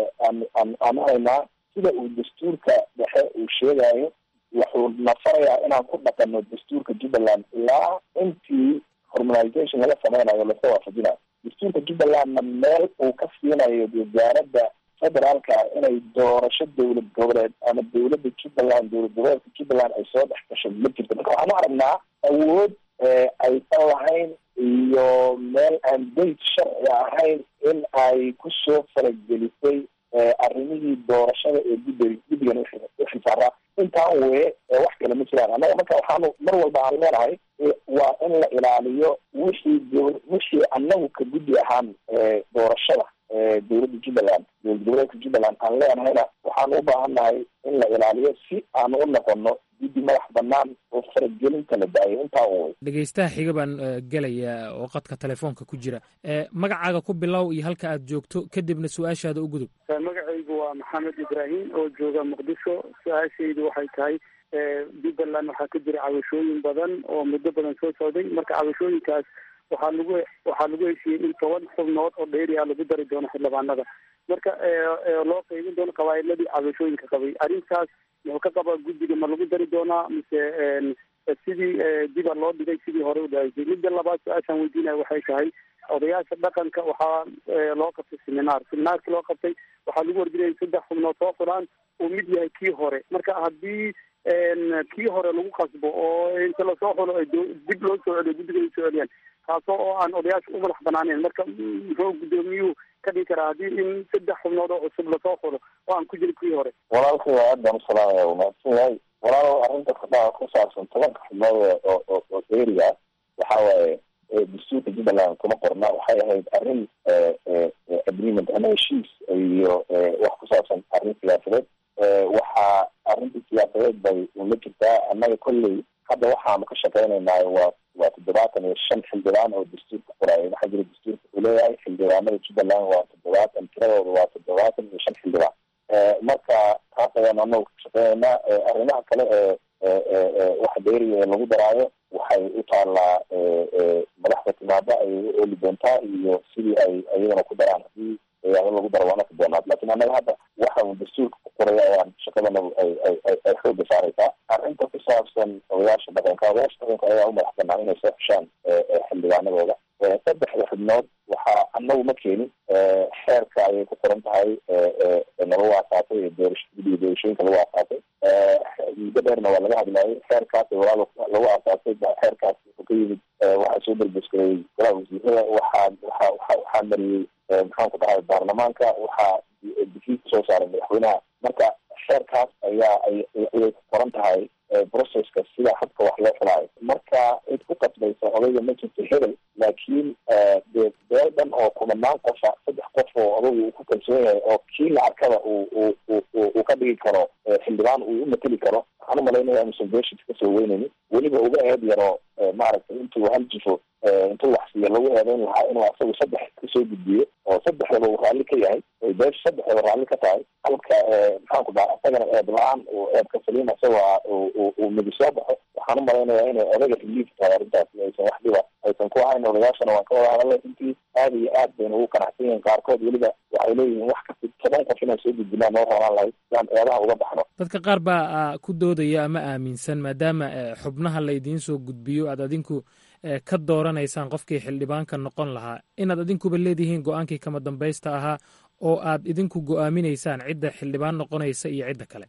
aan haynaa sida uu dastuurka dhexe uu sheegayo wuxuu na farayaa inaan ku dhaqano dastuurka jubbaland ilaa intii harmonization laga sameynayo laska waafajinayo dastuurka jubbalandna meel uu ka siinayo wasaaradda federaalka inay doorasho dowlad goboleed ama dowladda jubbaland dowlad goboleedka jubbaland ay soo dhex gasho ma jirto. marka waxaan u aragnaa awood aysan lahayn iyo meel aan beyt sharci ahayn in ay kusoo faragelisay arrimihii doorashada ee guddi guddigan uxilsaaraa. intaan weye wax kale ma jiraan. annaga marka waxaanu mar walba aan leenahay waa in la ilaaliyo wixii wixii annagu ka guddi ahaan doorashada dowladda jubbaland dowlad goboleedka jubbaland aan leenahayna waxaanu u baahannahay in la ilaaliyo si aanu u noqono guddi madax banaan oo faragelinta la daayo. intaa wey. dhegeystaha xiga baan gelaya oo qadka telefoonka ku jira. magacaaga ku bilow iyo halka aad joogto kadibna su-aashaada u gudub. magacaygu waa maxamed ibraahim oo jooga muqdisho. su-aashaydu waxay tahay jubbaland waxaa ka jira cabashooyin badan oo muddo badan soo socday. marka cabashooyinkaas waxaa lagu waxaa lagu heshiiyey in toban xubnood oo dheeriya lagu dari doono xildhibaanada, marka loo qaybin doono qabaa'iladii cabashooyinka qabay. arrintaas muxuu ka qabaa guddiga, ma lagu dari doonaa mise sidii diba loo dhigay sidii hore u dhahaysay? midda labaad su-aashaan weydiinaya waxay tahay odayaasha dhaqanka waxaa loo qabtay seminaar seminaarkii loo qabtay waxaa lagu wargeliyay saddex xubnood soo fulaan uu mid yahay kii hore. marka haddii kii hore lagu qasbo oo inta lasoo xulo ay dib loo soo celiyo guddiga ay soo celiyaan, taasoo oo aan odayaasha u madax banaaneen, marka muxuu guddoomiyuhu ka dhigi karaa haddii in saddex xubnood oo cusub lasoo xulo oo aan ku jirin kii hore? walaalkay aad baan usalaamaya umahadsan yahay. walaal arrinta kudhaa ku saabsan tobanka xubnood oo oo dheeriga ah waxa waaye dastuurka jubbaland kuma qorna. waxay ahayd arrin agreement ama heshiis iyo wax ku saabsan arrin siyaasadeed. waxaa arrinta siyaasadeed bay ula jirtaa. annaga kolley hadda waxaanu ka shaqeynaynaa waa waa toddobaatan iyo shan xildhibaan oo dastuurka qoraayo. waxaa jira dastuurka uu leeyahay xildhibaanada jubbaland waa toddobaatan, tiradooda waa toddobaatan iyo shan xildhibaan. marka taas ayaan anagu ka shaqeynaynaa. arrimaha kale ee waxa dheeriga ee lagu daraayo waxay u taallaa madaxda timaada ayay u ooli doontaa iyo sidii ay ayagana ku daraan. hadii lagu daro waana ka doonaad. laakiin annaga hadda waxa uu dastuurka ku qoraya ayaan shaqadana ay ay ay xooga saaraysaa. arrinta ku saabsan odayaasha dhaqanka odayaasha dhaqanka ayaa u madax banaan inay soo xushaan xildhibaanadooda. saddexda xubnood waxaa annagu ma keenin. xeerka ayay ku qoran tahay nalagu aasaasay ee doorasho guddiga doorashooyinka lagu aasaasay. muddo dheerna waa laga hadlaayay. xeerkaas walaal lagu aasaasay xeerkaas wuxuu ka yimid waxaa soo dalbaskarayay golaha wasiirada. waxaa waxaa waxaa waxaa mariyey maxaan ku dhahay baarlamaanka. waxaa dikiis soo saaray madaxweynaha. marka xeerkaas ayaa ayay ku qoran tahay processka sida habka wax loo xulaayo. marka cid ku qasbaysa odayga ma jirto hebel, laakiin dee beel dhan oo kumanaan qofa saddex qof oo odagu uu ku kalsoon yahay oo kii lacagkada uu uu uu uu ka dhigi karo xildhibaan uu u mateli karo. waxaan u malaynaya inuusan beesha kasoo weynaynin, weliba uga eed yaro maaragtay intuu hal jifo intuu wax siiyo lagu eedeyn lahaa inuu asagu saddex kasoo gudbiyo oo saddexdaba uu raalli ka yahay oy beesha saddexdaba raalli ka tahay. halka maxaan ku dhaha isagana eed la-aan uu eedka saliim isaga uu midi soo baxo. waxaan u malaynayaa inay odaga relief tahay arrintaasi, aysan wax dhiba aysan ku ahayn. odayaashana waan ka wada hadalay intii aada iyo aad bayna ugu qanacsan yihiin. qaarkood weliba waxay leeyihiin wax kasta toban qof inaan soo gudbinaan noo rabaan lahayd siaan eedaha uga baxno. dadka qaar baa ku doodaya ama aaminsan maadaama xubnaha laydiin soo gudbiyo aad adinku ka dooranaysaan qofkii xildhibaanka noqon lahaa, inaad adinkuba leedihiin go-aankii kama dambaysta ahaa oo aad idinku go-aaminaysaan cidda xildhibaan noqonaysa iyo cidda kale.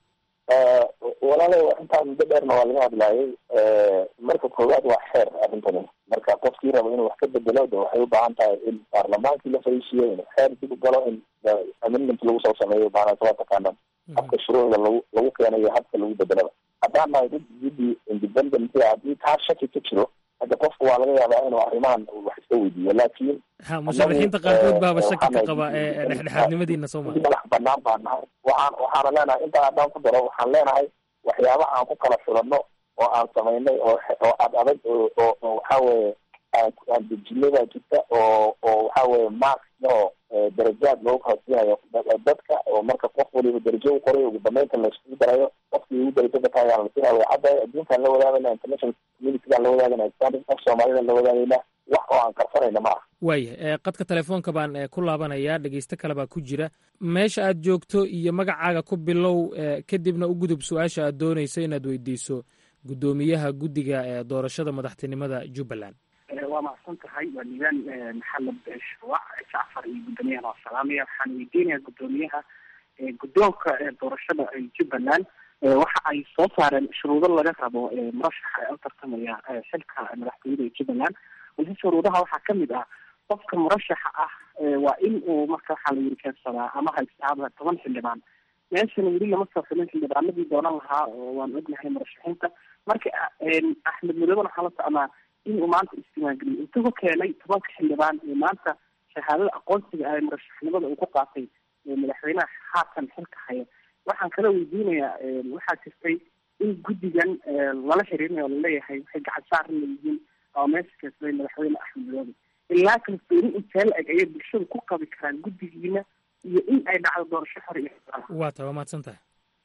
walaalo intaa muddo dheerna waa laga hadlaayay. marka koowaad waa xeer arrintani. marka qofkii rabo inuu wax ka bedelo de waxay u baahan tahay in baarlamaankii la fariisiyo inuu xeer dib u galo, in amendment lagu soo sameeyo maanaa waa taqaanaan habka shuruucda lagu lagu keenayo habka lagu bedelada. haddaan nahay dad guddi independent haddii taa shaki ka jiro hadda qofku waa laga yaabaa inuu arrimahan wax iska weydiiyo. laakiin ha musharaxiinta qaarkood baaba shaki ka qaba ee dhexdhexaadnimadiina soo maa madax banaan baan nahay. waxaan waxaana leenahay intaa haddaan ku daro waxaan leenahay waxyaabaha aan ku kala xulanno oo aan samaynay oo oo ad adag oo oo waxa weeye aan aan dejinay baa jirta oo oo waxa weeye marks oo darajaad loogu kala siinayo dadka oo marka qof waliba darajo u qoray ugu dambeynta la isku darayo qofkii ugu darajada ka ayaa la siinayo. hadda adduunkaan la wadaagayna international communitygaan la wadaagayna islamic af soomaalida la wadaagayna wax oo aan qarsanayna ma aha. waaya qadka telefoonka baan ku laabanayaa. dhegeysto kale baa ku jira. meesha aad joogto iyo magacaaga ku bilow kadibna u gudub su-aasha aad doonayso inaad weydiiso guddoomiyaha guddiga doorashada madaxtinimada jubbaland. waa macsan tahay. waa niidaan maxamed shuwac jacfar iyo guddoomiyahan waa salaamaya. waxaan weydiinayaa guddoomiyaha guddoonka doorashada jubbaland waxa ay soo saareen shuruudo laga rabo murashaxa ee u tartamaya xilka madaxtooyada jubbaland wasi shuruudaha waxaa kamid ah qofka murashaxa ah waa in uu marka waxaa la yiri keebsadaa ama haystaaba toban xildhibaan meeshana weli lama soo filin xildhibaanadii doonan lahaa oo waan ognahay murashaxiinta marka axmed madooben waxaa la socnaa inuu maanta isdiiwaangeliyo intuu keenay tobanka xildhibaan ee maanta shahaadada aqoonsiga ah ee murashaxnimada uu ku qaatay madaxweynaha haatan xilka haya waxaan kala weydiinayaa waxaa jirtay in guddigan lala xiriirinayo laleeyahay waxay gacan saar leeyihiin oo meesha keensday madaxweyne axmed madoobe ilaa kalsooni intee la eg ayay bulshada ku qabi karaan guddigiina iyo in ay dhacdo doorasho xor iyo waa tahay waa mahadsan tahay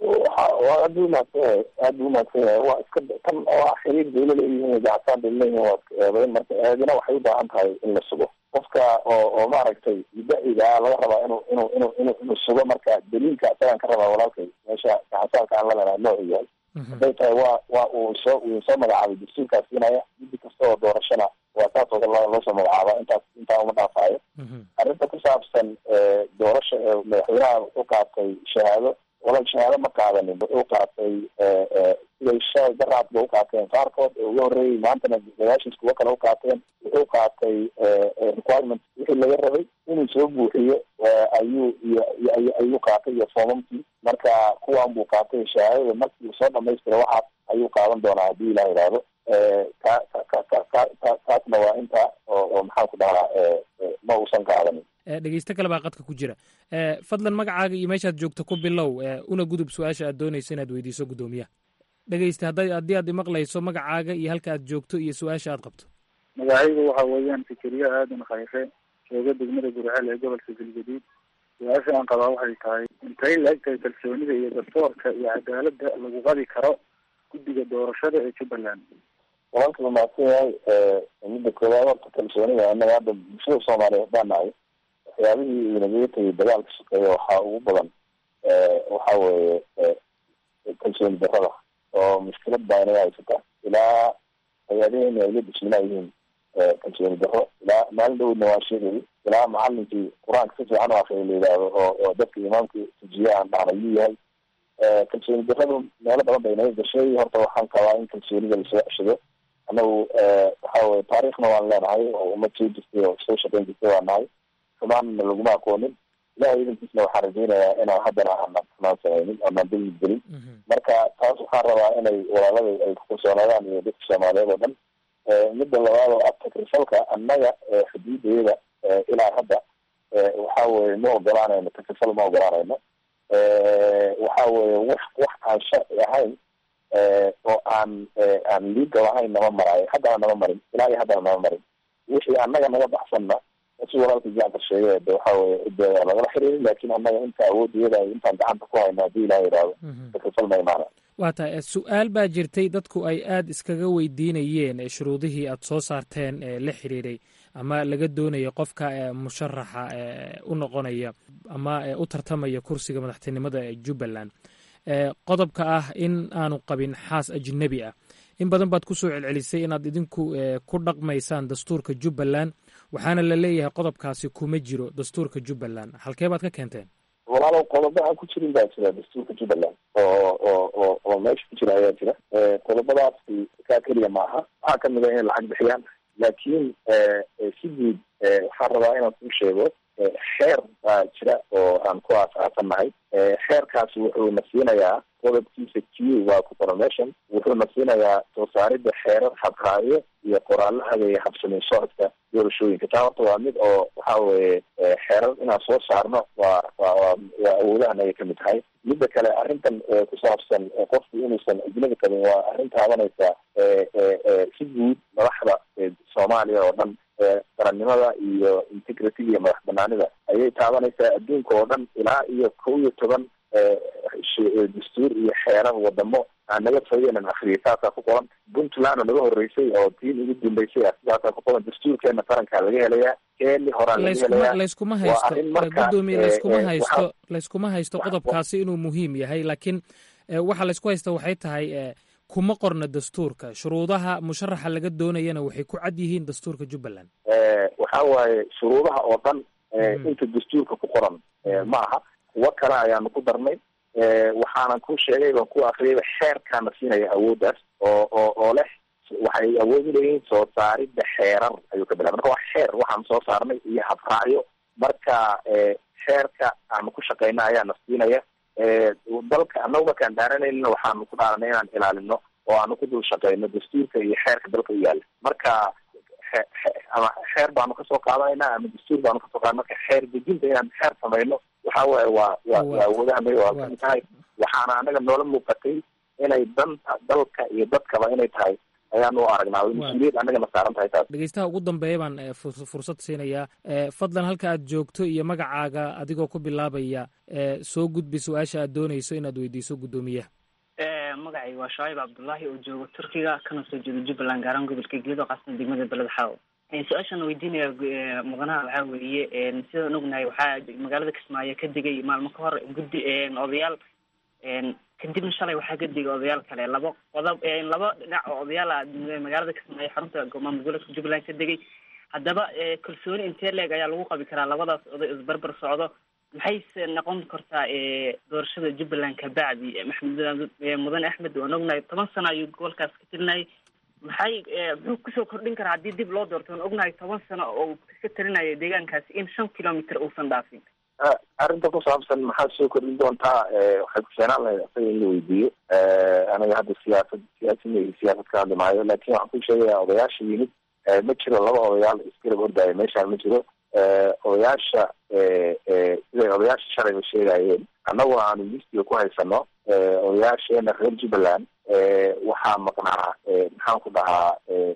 waa aad buu mahadsan yahay aad buu mahadsan yahay waa iska tan waa xiriir dawla leeyihiin gacansaar bay leeyihiin waa iska eedayn marka eedina waxay u baahan tahay in la sugo qofka oo oo maaragtay da-iga laga rabaa inuu inuu inuu inuu inuu sugo marka daliilka isagaan ka rabaa walaalkay meesha gacansaarka aan lalenahay noocu yahay hadday tahay waa waa uu soo uu soo magacaabay dastuurkaas siinaya guddi kasta oo doorashana waa taas oo kale loo soo magacaaba intaas intaa uma dhaafaayo arrinta ku saabsan doorasha madaxweynaha wuxuu qaatay shahaado walal shahaado ma qaadanin wuxuu qaatay siday shalay daraadba u qaateen qaarkood ee uga horreeyey maantana gadaashiis kuwo kale u qaateen wuxuu qaatay requirement wixii laga rabay inuu soo buuxiyo ayuu iyo ayuu qaatay iyo foomamkii marka kuwan buu qaatay shahaadada markii uu soo dhamaystira waxaas ayuu qaadan doonaa haddii ilaah yidhaahdo ka ka ka ka ka taasna waa inta oo oo maxaan ku dhahaa ma uusan qaadanin dhegeysto kale baa qadka ku jira fadlan magacaaga iyo meeshaad joogto ku bilow una gudub su-aasha aad doonayso inaad weydiiso guddoomiyaha dhegeysta hadday haddii aad imaqlayso magacaaga iyo halka aad joogto iyo su-aasha aad qabto magacaygu waxa weeyaan fikeriye aadan khayre jooga degmada gurceel ee gobolka galgaduud su-aasha aan qabaa waxay tahay intay la eg tahay kalsoonida iyo dastuurka iyo cadaaladda lagu qabi karo guddiga doorashada ee jubbaland walaalka waa mahadsan yahay midda koowaad horta kalsoonida annaga hadda bulshada soomaaliyeed haddaan nahay waxyaabihii inagaga tegay dagaalka shaqeeya waxaa ugu badan waxa weeye kalsooni darrada oo mushkilad baa inaga haysata ilaa hay-adaheena ay la dishminaayihiin kalsooni darro ilaa maalin dhowdna waa sheegayay ilaa macalinkii qur-aanka si fiican u akriya la yidhaahdo oo oo dadka imaamka tujiye aan dhahna yuu yahay kalsooni darradu meelo badan bay inaga gashay horta waxaan qabaa in kalsoonida lasoo ceshado annagu waxa weye taariikhna waan leenahay oo umad soo jirtay oo soo shaqeyn jirtay waan nahay xumaanna laguma aqoonin ilahay idankiisna waxaan rajaynayaa inaan haddana aanan xumaan samaynin aanan dawid gelin marka taas waxaan rabaa inay walaalada ay ku kalsoonaadaan iyo dadka soomaaliyeed oo dhan midda labaad oo ah takrifalka annaga xuduudayada ilaa hadda waxa weye ma ogolaanayno takrifal ma ogolaanayno waxa weye wax wax aan sharci ahayn oo aan aan legal ahayn nama maraayo haddana nama marin ilaa iyo haddana nama marin wixii annaga naga baxsanna si walaalka jacfar sheegay de waxa weye ideeda lagala xiriirin laakiin annaga inta awoodayada intaan gacanta ku hayno haddii ilaha yidhaahdo takrifal ma imaana waa tahay su-aal baa jirtay dadku ay aada iskaga weydiinayeen shuruudihii aada soo saarteen ee la xiriiray ama laga doonaya qofka musharaxa u noqonaya ama u tartamaya kursiga madaxtinimada ee jubbaland qodobka ah in aanu qabin xaas ajnebi ah in badan baad kusoo celcelisay inaad idinku ku dhaqmaysaan dastuurka jubbaland waxaana la leeyahay qodobkaasi kuma jiro dastuurka jubbaland halkee baad ka keenteen walaalow qodobo aan ku jirin baa jira dastuurka jubbaland oo oo oo oo meesha ku jira ayaa jira qodobadaasi kaa keliya ma aha waxaa kamid a inay lacag bixiyaan laakiin si guud waxaan rabaa inaan kuu sheego xeer baa jira oo aan ku aasaasannahay xeerkaasi wuxuu na siinayaa qodobkiisa q waa ku coronation wuxuu na siinayaa soo saaridda xeerar habraayo iyo qoraallo hagaya habsamin socodka doorashooyinka taa horta waa mid oo waxa weye xeerar inaan soo saarno waa waa waa waa awoodahan ayay kamid tahay midda kale arrintan ku saabsan qofku inuusan ajnabi qabin waa arrin taabanaysa si guud madaxda soomaaliya oo dhan qarannimada iyo integrity iyo madax banaanida ayay taabanaysaa adduunka oo dhan ilaa iyo kow iyo toban dastuur iyo xeerar wadamo aan naga faynan akriya saasaa ku qoran puntland oo naga horeysay oo tiin ugu dambeysay saasaa ku qoran dastuurkeena qarankaa laga helayaa keeni horaan laga helayaa layskuma haysto gudoomiye layskuma haysto layskuma haysto qodobkaasi inuu muhiim yahay laakiin waxa laysku haysta waxay tahay kuma qorna dastuurka shuruudaha musharaxa laga doonayana waxay ku cad yihiin dastuurka jubbaland waxa waaye shuruudaha oo dhan inta dastuurka ku qoran ma aha kuwo kale ayaanu ku darnay waxaanan ku sheegay baan ku akriyayba xeerkaana siinaya awooddaas oo oo oo leh waxay awoodi leeyihiin soo saaridda xeerar ayuu ka bilaabay marka waa xeer waxaan soo saarnay iyo habraacyo marka xeerka aanu ku shaqeyna ayaana siinaya dalka anagu markaan dhaaranayna waxaanu ku dhaaranay inaan ilaalino oo aanu ku dul shaqeyno dastuurka iyo xeerka dalka u yaala marka ama xeer baanu kasoo qaadanayna ama dastuur baanu kasoo qaadana marka xeer dejinta inaan xeer samayno waxa waaye waa waa waa awoodaha may waa kamid tahay waxaana anaga noola muuqatay inay danta dalka iyo dadkaba inay tahay ayaanu u aragnaa mas-uuliyad annagana saaran tahay taas dhegeystaha ugu dambeeya baan fursad siinayaa fadlan halka aad joogto iyo magacaaga adigoo ku bilaabaya soo gudbi su-aasha aad doonayso inaad weydiiso guddoomiyaha magacay waa shacaib cabdullaahi oo jooga turkiga kana soo jeeda jubbaland gaaraan gobolka geedo qaasna degmada beled xaawo su-aashaan weydiinaya mudanaha waxaa weeye sidaan ognahay waxaa magaalada kismaayo ka degay maalmo ka hor guddi odayaal kadibna shalay waxaa ka degay odayaal kale laba qodob laba dhinac oo odayaal ah magaalada kismaayo xarunta maamul goboleedka jubbaland ka degay haddaba kalsooni intee leeg ayaa lagu qabi karaa labadaas oday isbarbar socdo maxayse noqon kartaa doorashada jubbaland kabacdi maxamed mudane axmed waan ognahay toban sano ayuu gobolkaas ka tilinayay maxay muxuu kusoo kordhin karaa haddii dib loo doorto waan ognahay toban sano oo ka talinayo deegaankaasi in shan kilomitr uusan dhaafin arrinta ku saabsan maxaad soo kordhin doontaa waxay ku keenaan lahayd asaga in la weydiiyo aniga hadda siyaasad siyaasi siyaasad ka hadli maayo laakin waxaan ku sheegayaa odayaasha yimid ma jiro laba odayaal isgarab ordaayo meeshaan ma jiro odayaasha siday odayaasha shalayba sheegayeen annaguna aanu listiga ku haysano odayaasheena reer jubbaland waxaa maqnaa maxaan ku dhahaa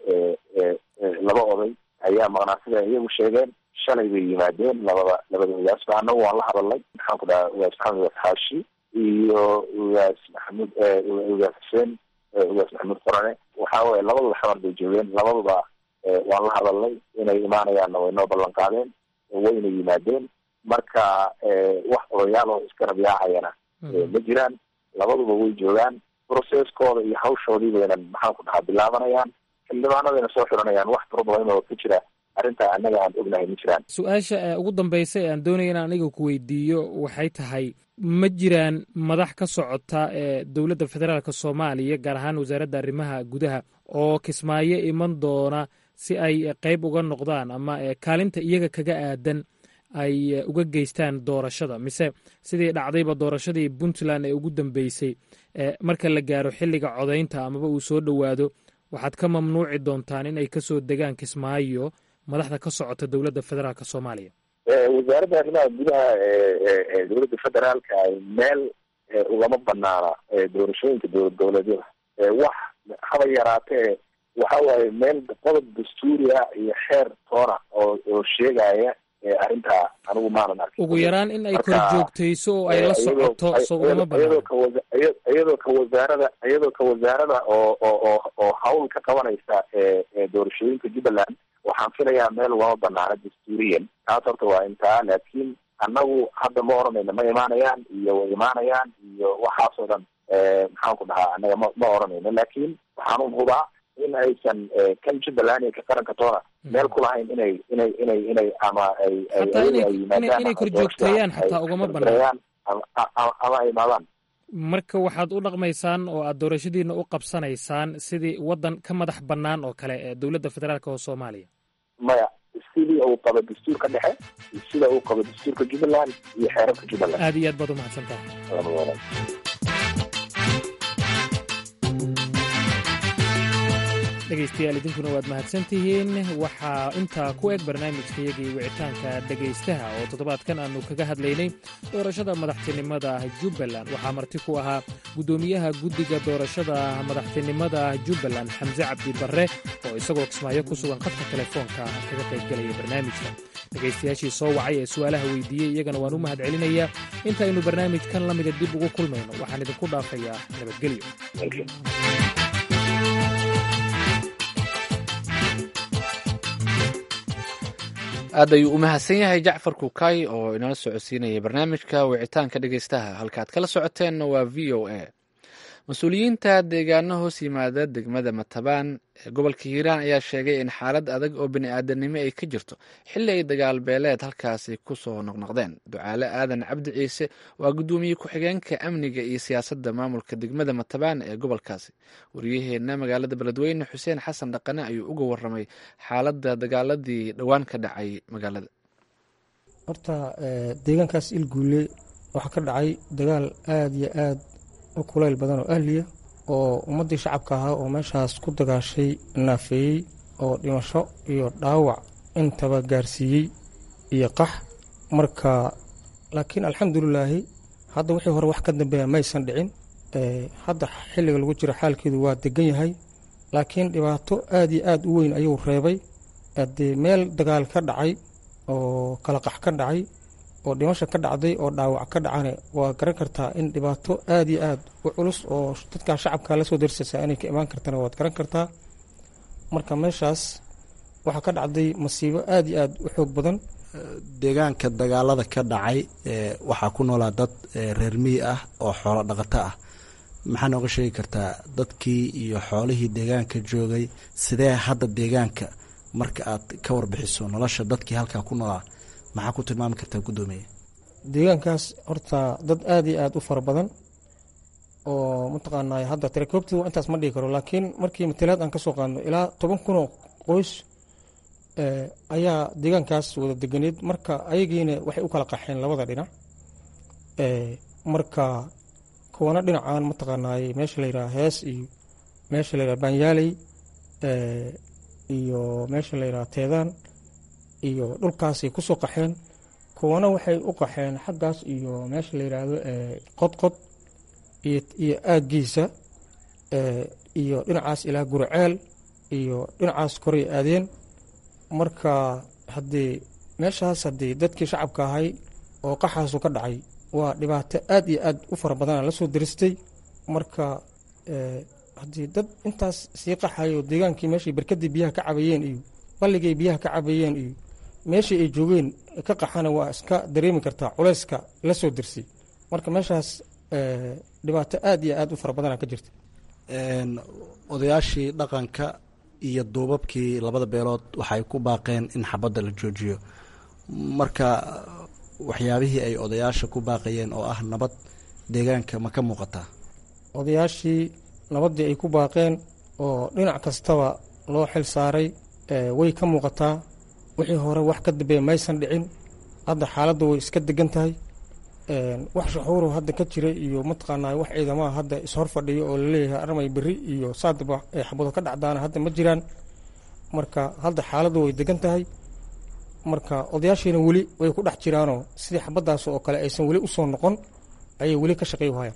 laba oday ayaa maqnaa siday iyagu sheegeen shalay bay yimaadeen labada labada ogaasba annagu waan la hadalnay maxaan ku dhahaa ogaas maxamed ogaas xaashi iyo ogaas maxamuud ogaas xuseen ogaas maxamuud qorane waxa weye labaduba xamar bay joogeen labaduba waan la hadalnay inay imaanayaanna way noo ballan qaadeen wayna yimaadeen marka wax odayaal oo isgarab yaacayana ma jiraan labaduba way joogaan processkooda iyo hawshoodii bayna maxaan ku dhahaa bilaabanayaan xildhibaanadayna soo xiranayaan wax problem oo ka jira arrinta annaga aan ognahay ma jiraan su-aasha ugu dambaysa ee aan doonaya inaan aniga ku weydiiyo waxay tahay ma jiraan madax ka socota ee dowladda federaalka soomaaliya gaar ahaan wasaaradda arrimaha gudaha oo kismaayo iman doona si ay qayb uga noqdaan ama kaalinta iyaga kaga aadan ay uga geystaan doorashada mise sidii dhacdayba doorashadii puntland ee ugu dambeysay marka la gaaro xilliga codaynta amaba uu soo dhowaado waxaad ka mamnuuci doontaan in ay kasoo degaan kismaayo madaxda ka socota dowladda federaalka soomaaliya wasaaradda arrimaha gudaha ee dowladda federaalka meel ugama banaana doorashooyinka dowlad goboleedyada wax haba yaraatee waxa waaye meel qodob dastuuriya iyo xeer toona oo oo sheegaya arrintaa anigu maanan arkin ugu yaraan in ay kor joogtayso oo ay la socoto so ugama banaana iyadoo ka wasaarada iyadoo ka wasaarada oo oo oo hawl ka qabanaysa ee doorashooyinka jubbaland waxaan filayaa meel ugama banaana dastuuriyan taas horta waa intaa laakiin annagu hadda ma oranayno ma imaanayaan iyo way imaanayaan iyo waxaasoo dhan maxaan ku dhahaa annaga ma ma oranayno laakiin waxaan hubaa in aysan kan jubbaland iyo ka qaranka toona meel ku lahayn inay inay inay inay ama ay inay kor joogteeyaan xataa ugama banaan ama ay imaadaan marka waxaad u dhaqmaysaan oo aad doorashadiina u qabsanaysaan sidii waddan ka madax bannaan oo kale ee dowladda federaalka oo soomaaliya maya sidii uu qabo dastuurka dhexe sida uu qabo dastuurka jubbaland iyo xeerarka jubbaland aad iyo aad baad umahadsan tahay dhegaystayaal idinkuna waad mahadsan tihiin waxaa intaa ku eg barnaamijkayagii wicitaanka dhegaystaha oo toddobaadkan aannu kaga hadlaynay doorashada madaxtinimada jubbaland waxaa marti ku ahaa guddoomiyaha guddiga doorashada madaxtinimada jubbaland xamse cabdi barre oo isagoo kismaayo ku sugan khadka telefoonka kaga qaybgelaya barnaamijka dhegaystayaashii soo wacay ee su'aalaha weydiiyey iyagana waan u mahad celinayaa intaaynu barnaamijkan la mida dib ugu kulmayno waxaan idinku dhaafayaa nabadgelyo aad ayuu u mahadsan yahay jacfar kuukay oo inala socodsiinayay barnaamijka wicitaanka dhegaystaha halkaaad kala socoteenna waa v o a mas-uuliyiinta deegaano hoos yimaada degmada matabaan ee gobolka hiiraan ayaa sheegay in xaalad adag oo bini-aadanimo ay ka jirto xilli ay dagaal beeleed halkaasi ku soo noqnoqdeen. ducaale aadan cabdi ciise waa guddoomiye ku-xigeenka amniga iyo siyaasadda maamulka degmada matabaan ee gobolkaasi. wariyaheenna magaalada beledweyne xuseen xasan dhaqane ayuu uga waramay xaaladda dagaaladii dhowaan ka dhacay magaalada. horta deegaankaas ilguule waxaa ka dhacay dagaal aada iyo aad u kulayl badan oo ahliya oo ummaddii shacabka ahaa oo meeshaas ku dagaashay naafeeyey oo dhimasho iyo dhaawac intaba gaarsiiyey iyo qax. marka laakiin alxamdulilaahi hadda wixii hore wax ka dambeeya maysan dhicin. hadda xilliga lagu jiro xaalkeedu waa degan yahay, laakiin dhibaato aada iyo aada u weyn ayuu reebay. haddee meel dagaal ka dhacay oo kala qax ka dhacay oo dhimasho ka dhacday oo dhaawac ka dhacane waa garan kartaa in dhibaato aada iyo aada u culus oo dadkaa shacabka la soo darsaysaa inay ka imaan kartana waad garan kartaa. marka meeshaas waxaa ka dhacday masiibo aada iyo aada u xoog badan. deegaanka dagaalada ka dhacay waxaa ku noolaa dad reer miyi ah oo xoolo dhaqato ah. maxaa nooga sheegi kartaa dadkii iyo xoolihii deegaanka joogay sidee hadda deegaanka marka aad ka warbixiso nolosha dadkii halkaa ku noolaa maxaa ku tilmaami kartaa guddoomiye? deegaankaas horta dad aada iyo aada u fara badan oo mataqaanaa hadda tirakoobtii intaas ma dhigi karo, laakiin markii matalaad aan ka soo qaadno ilaa toban kun oo qoys ayaa deegaankaas wada deganeed. marka ayagiina waxay u kala qaxeen labada dhinac. marka kuwana dhinacaan mataqaanaay meesha la yidhaha hees iyo meesha la yidhaha baanyaaley iyo meesha la yidhaha teedaan iyo dhulkaasay kusoo qaxeen. kuwana waxay u qaxeen xaggaas iyo meesha la yidhaahdo qodqod iyo aaggiisa iyo dhinacaas ilaa guriceel iyo dhinacaas koray aadeen. marka haddii meeshaas haddii dadkii shacabka ahay oo qaxaasu ka dhacay waa dhibaato aada iyo aada u fara badana la soo diristay. marka haddii dad intaas sii qaxayo deegaankii meeshay barkadii biyaha ka cabayeen iyo balligay biyaha ka cabayeen iyo meeshii ay joogeen ka qaxana waa iska dareemi kartaa culayska la soo dirsay. marka meeshaas dhibaato aada iyo aada u fara badana ka jirta. odayaashii dhaqanka iyo duubabkii labada beelood waxay ku baaqeen in xabadda la joojiyo. marka waxyaabihii ay odayaasha ku baaqayeen oo ah nabad deegaanka ma ka muuqataa? odayaashii nabaddii ay ku baaqeen oo dhinac kastaba loo xil saaray way ka muuqataa. wixii hore wax ka dambeeya maysan dhicin. hadda xaaladda way iska degan tahay. wax shuxuuro hadda ka jira iyo mataqaanaa wax ciidamaha hadda ishor fadhiyo oo laleeyahay armay beri iyo saadaba ay xabado ka dhacdaana hadda ma jiraan. marka hadda xaaladdu way degan tahay. marka odayaashiina weli way ku dhex jiraanoo sidii xabadaas oo kale aysan weli usoo noqon ayay weli ka shaqey hayaan.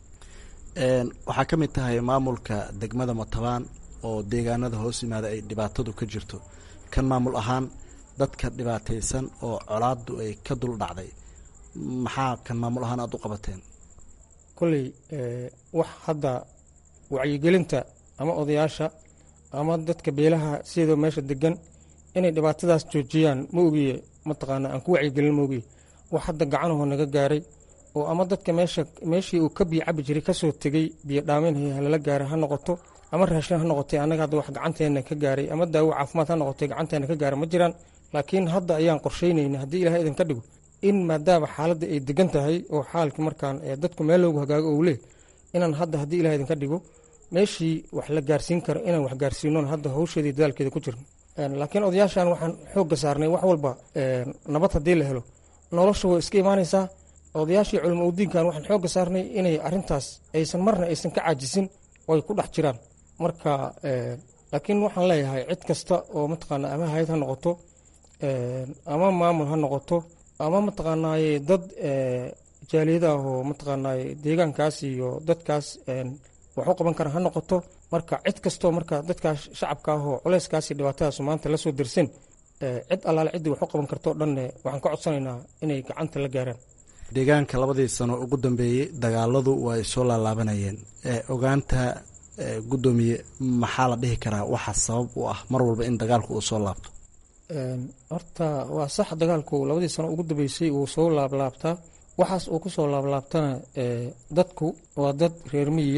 waxaa ka mid tahay maamulka degmada matabaan oo deegaanada hoos yimaada ay dhibaatadu ka jirto. kan maamul ahaan dadka dhibaataysan oo colaadu ay ka dul dhacday maxaa kan maamul ahaan aada u qabateen? kolley wax hadda wacyigelinta ama odayaasha ama dadka beelaha sidoo meesha degan inay dhibaatadaas joojiyaan ma ogiye mataqaana aan ku wacyigelin ma ogiye. wax hadda gacanahoo naga gaaray oo ama dadka meesha meeshii uu ka biyo cabi jiray kasoo tegey biyo dhaameyn halala gaaray ha noqoto ama raashin ha noqotay annaga hadda wax gacanteena ka gaaray ama daawo caafimaad ha noqotay gacanteena ka gaaray ma jiraan. laakiin hadda ayaan qorsheynayna haddii ilahay idinka dhigo in maadaama xaaladda ay degan tahay oo xaalkii markaan dadku meel loogu hagaago ou leh inaan hadda haddii ilahay idinka dhigo meeshii wax la gaarsiin karo inaan wax gaarsiinon hadda hawsheedii dadaalkeeda ku jirno. laakiin odayaashan waxaan xoogga saarnay wax walba nabad haddii la helo nolosha way iska imaanaysaa. odayaashii culimo udiinkan waxaan xoogga saarnay inay arintaas aysan marna aysan ka caajisin oo ay ku dhex jiraan. marka laakiin waxaan leeyahay cid kasta oo mataqaana ama hayad ha noqoto ama maamul ha noqoto ama mataqaanaaye dad jaaliyada ah oo mataqaanaaye deegaankaas iyo dadkaas wax u qaban kara ha noqoto. marka cid kastoo marka dadkaas shacabka ah oo culeyskaasi dhibaatadaas maanta la soo dirsan cid allaale ciddii wax u qaban karto dhanne waxaan ka codsanaynaa inay gacanta la gaaraan. deegaanka labadii sano ugu dambeeyey dagaaladu way soo laalaabanayeen. ogaanta guddoomiye maxaa la dhihi karaa waxa sabab u ah mar walba in dagaalku uu soo laabto? horta waa sax dagaalku labadii sano ugu dambeysay uu soo laablaabtaa. waxaas uu kusoo laablaabtana dadku waa dad reer miyiga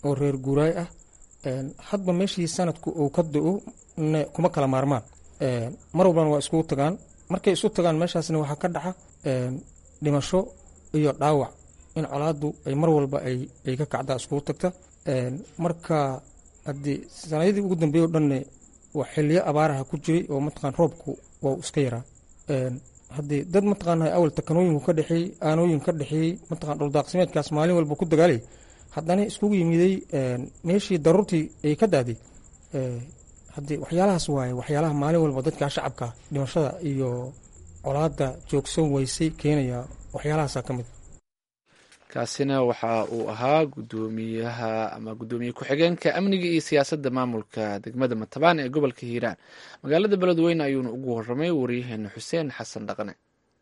oo reer guuraay ah hadba meeshii sanadku uu ka do-o kuma kala maarmaan mar walbana waa iskugu tagaan markay isu tagaan meeshaasna waxaa ka dhaca dhimasho iyo dhaawac in colaadu ay mar walba ay ka kacdaa iskugu tagta marka haddii sanadadii ugu dambeeye o dhanne waa xiliyo abaaraha ku jiray oo mataqaan roobku waa iska yaraa haddii dad mataqaana awal takanooyinku ka dhexeeyey aanooyin ka dhexeeyey mataqan dhuldaaqsimeedkaas maalin walba ku dagaalay haddana iskugu yimiday meeshii daruurtii ay ka daaday haddii waxyaalahaas waaye waxyaalaha maalin walba dadka shacabka dhimashada iyo colaada joogsan weysay keenaya waxyaalahaasa ka mid kaasina waxa uu ahaa gudoomiyaha ama gudoomiye ku-xigeenka amniga iyo siyaasadda maamulka degmada matabaan ee gobolka hiiraan magaalada beledweyne ayuuna ugu waramay waryaheena xuseen xasan dhaqane.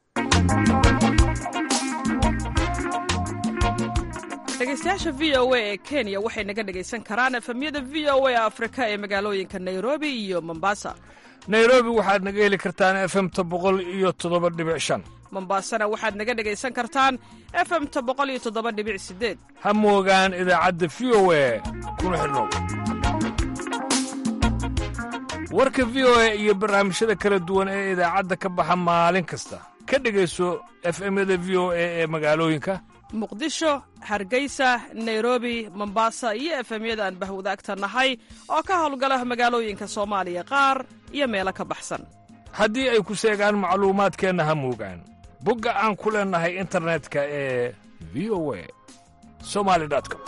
dhegeystayaasha v o a ee kenya waxay naga dhegaysan karaan efemyada v o a afrika ee magaalooyinka nairobi iyo mombasa. nairobi waxaad naga heli kartaan efemta boqol iyo toddoba dhibic shan mombasana waxaad naga dhegaysan kartaan efemta boqol iyo toddoba dhibic sideed ha moogaan idaacadda v o a kuna xidhnow warka v o a iyo barnaamijyada kala duwan ee idaacadda ka baxa maalin kasta ka dhegayso efemyada v o a ee magaalooyinka muqdisho hargeysa nairobi mombasa iyo efemyada aan bahwadaagta nahay oo ka howlgala magaalooyinka soomaaliya qaar iyo meelo ka baxsan. haddii ay ku seegaan macluumaadkeenna ha moogaan bogga aan ku leennahay internetka ee v o a somali com.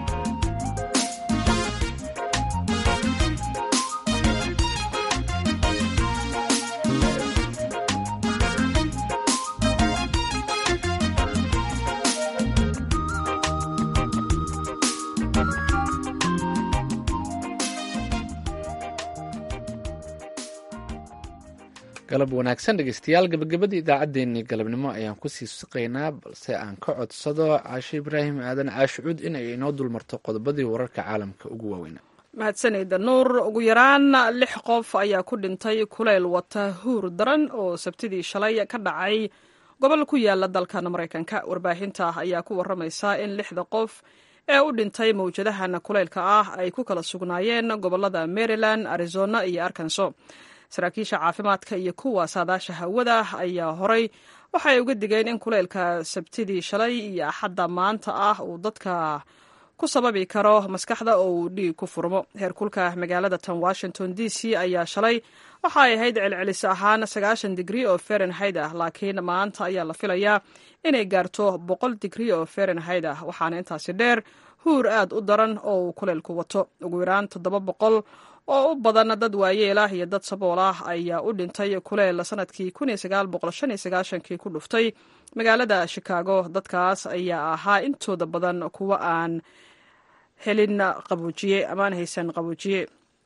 galab wanaagsan dhegeystayaal gabagabadii idaacaddeenii galabnimo ayaan kusii suqaynaa balse aan ka codsado caashe ibraahim aadan caashicuud in ay inoo dulmarto qodobadii wararka caalamka ugu waaweynaa. mahadsanida nuur. ugu yaraan lix qof ayaa ku dhintay kuleyl wata huur daran oo sabtidii shalay ka dhacay gobol ku yaala dalkan maraykanka. warbaahinta ayaa ku waramaysa in lixda qof ee u dhintay mawjadahan kuleylka ah ay ku kala sugnaayeen gobolada maryland, arizona iyo arkanso. saraakiisha caafimaadka iyo kuwa saadaasha hawada ayaa horay waxay uga digeen in kuleylka sabtidii shalay iyo axadda maanta ah uu dadka ku sababi karo maskaxda oo uu dhiig ku furmo. heerkulka magaalada tan washington d c ayaa shalay waxa ay ahayd celcelis ahaan sagaashan digrii oo fahrenheit ah, laakiin maanta ayaa la filayaa inay gaarto boqol digrii oo fahrenheit ah, waxaana intaasi dheer huur aad u daran oo uu kuleylku wato. ugu yaraan toddoba boqol oo u badan dad waayeel ah iyo dad sabool ah ayaa u dhintay kuleyl sanadkii kun iyo sagaal boqol shan iyo sagaashankii ku dhuftay magaalada chicago. dadkaas ayaa ahaa intooda badan kuwa aan helin qaboojiye amaan haysan qaboojiye.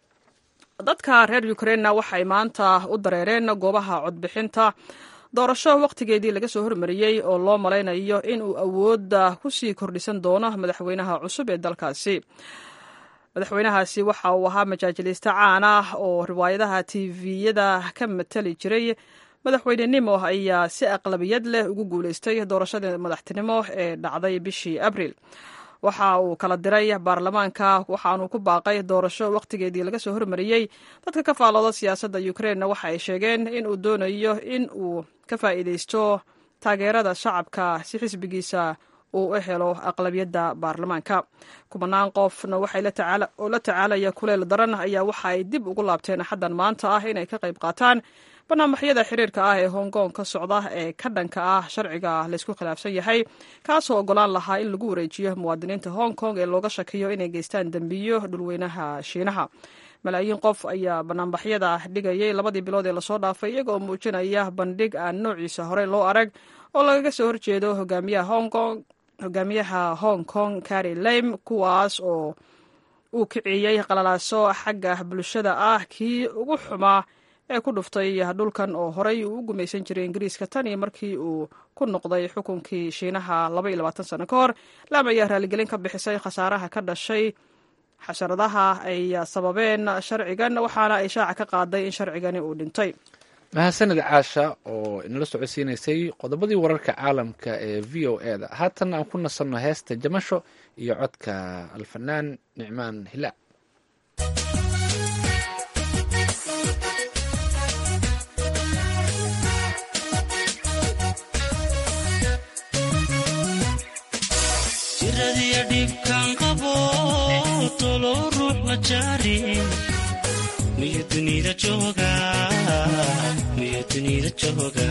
dadka reer ukrainena waxay maanta u dareereen goobaha codbixinta doorasho wakhtigeedii laga soo hormariyey oo loo malaynayo in uu awoodda ku sii kordhisan doono madaxweynaha cusub ee dalkaasi. madaxweynahaasi waxa uu ahaa majaajiliiste caan ah oo riwaayadaha tviyada ka matali jiray madaxweynenimo ayaa si aqlabiyad leh ugu guuleystay doorashadii madaxtinimo ee dhacday bishii abriil. waxa uu kala diray baarlamaanka waxaanuu ku baaqay doorasho wakhtigeedii laga soo hormariyey. dadka ka faalooda siyaasadda ukrainena waxa ay sheegeen in uu doonayo in uu ka faa'iideysto taageerada shacabka si xisbigiisa uu u helo aqlabiyadda baarlamaanka. kumanaan qofna waxay oo la tacaalaya kuleyl daran ayaa waxa ay dib ugu laabteen axaddan maanta ah inay ka qayb qaataan barnaamijyada xiriirka ah ee hong kong ka socda ee ka dhanka ah sharciga laysku khilaafsan yahay, kaasoo ogolaan lahaa in lagu wareejiyo muwaadiniinta hong kong ee looga shakiyo inay geystaan dembiyo dhulweynaha shiinaha. malaayiin qof ayaa banaanbaxyada dhigayay labadii bilood ee lasoo dhaafay iyaga oo muujinaya bandhig aan noociisa horey loo arag oo lagaga soo horjeedo hogaamiyaha hong kong hogaamiyaha hong kong Carrie Lam, kuwaas oo uu kiciyey qalalaaso xagga bulshada ah kii ugu xumaa ee ku dhuftay dhulkan oo horey uu u gumaysan jiray ingiriiska tan iyo markii uu ku noqday xukunkii shiinaha laba iyo labaatan sano ka hor. Lam ayaa raaligelin ka bixisay khasaaraha ka dhashay xasharadaha ay sababeen sharcigan, waxaana ay shaaca ka qaaday in sharcigani uu dhintay. mahadsanid caasha oo inala socodsiinaysay qodobadii wararka caalamka ee v o e da. haatan aan ku nasanno heesta jamasho iyo codka alfanaan nicmaan hilaac. jiradiya dhibkan qabo tolo ruux la jaarin miyo dunida jooga miyo dunida jooga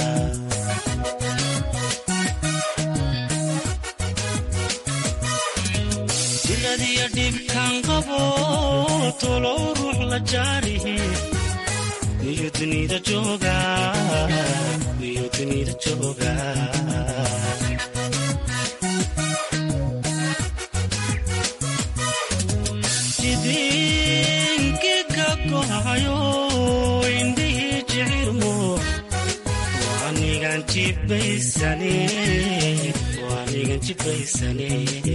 jiradiya dhibkan qabo tolo ruux la jaarin miyo dunida jooga miyo dunida jooga indhihii jicirmo waanigan jibaysane waanigan jibaysane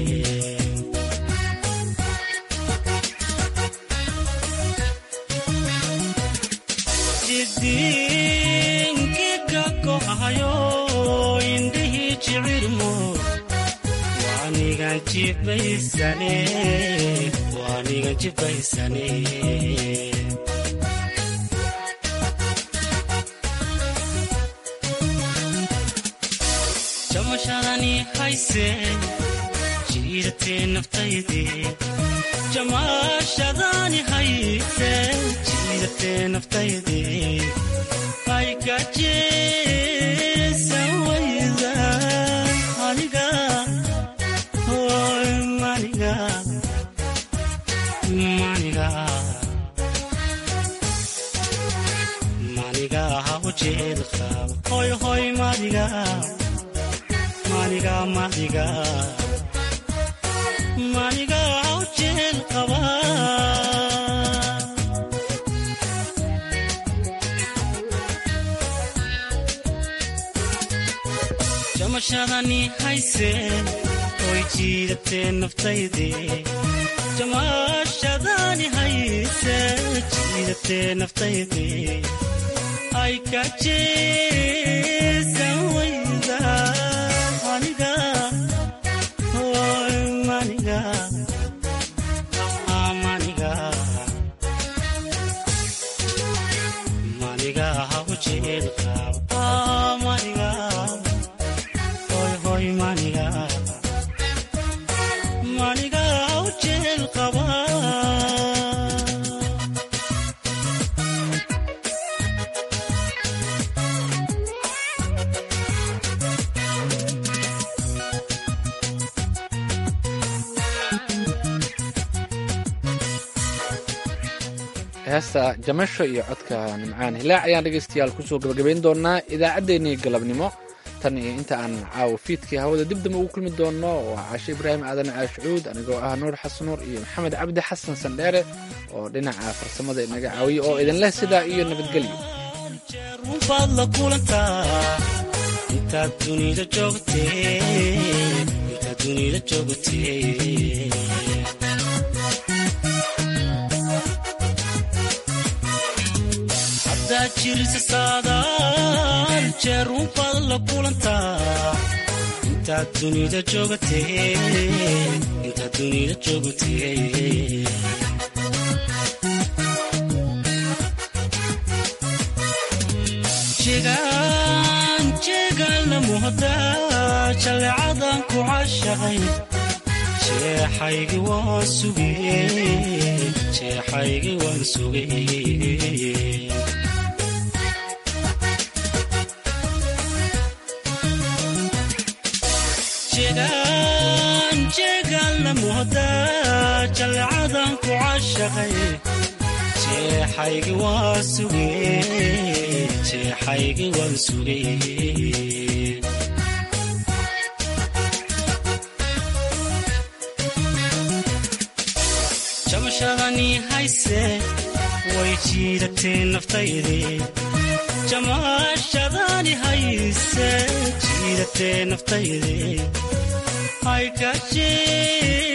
jidiinkii ka go'ayo indhihii jicirmo waanigan jibaysane waanigan jibaysane jamashadani hayse jiidatee naftayde jamashadani hayse jiidatee naftayde ay gajeesa wayda aniga hoy maniga maniga maniga hawjeel qab hoy hoy maniga maniga maniga maniga hawjeel qaba jamashadani hayse oy jiidatee naftayde jamashadani hayse jiidatee naftayde ay kajeesa wayda maniga hoy maniga maniga maniga hawjeel qaba maniga hoy hoy maniga maniga hawjeel qaba heesta jamasho iyo codka nimcaan hilaac ayaan dhegaystayaal kusoo gabagabayn doonaa idaacaddeenii galabnimo tan iyo inta aan caawo fiidkii hawada dib damba ugu kulmi doono waa caashe ibraahim aadan caashucuud anigoo ah nuur xasan nuur iyo maxamed cabdi xasan sandheere oo dhinaca farsamada inaga caawiya oo idin leh sidaa iyo nabadgelyo runbaad la kulantaa intaad dunida joogtee intaad dunida joogtee haddaad jirisa saadaal jeer runbaad la kulantaa intaad dunida joogtee intaad dunida joogtee jegaan jeegaanla muhdaa jaleecadan ku cashaqay jeexaygi waan sugay jeexaygi waan sugay jegaan jeegaanla muhdaa jaleecadan ku cashaqay jeexaygi waan sugay jeexaygi waan sugay jamashadani hayse way jiidatee naftayde jamashadani hayse jiidatee naftayde ay kaje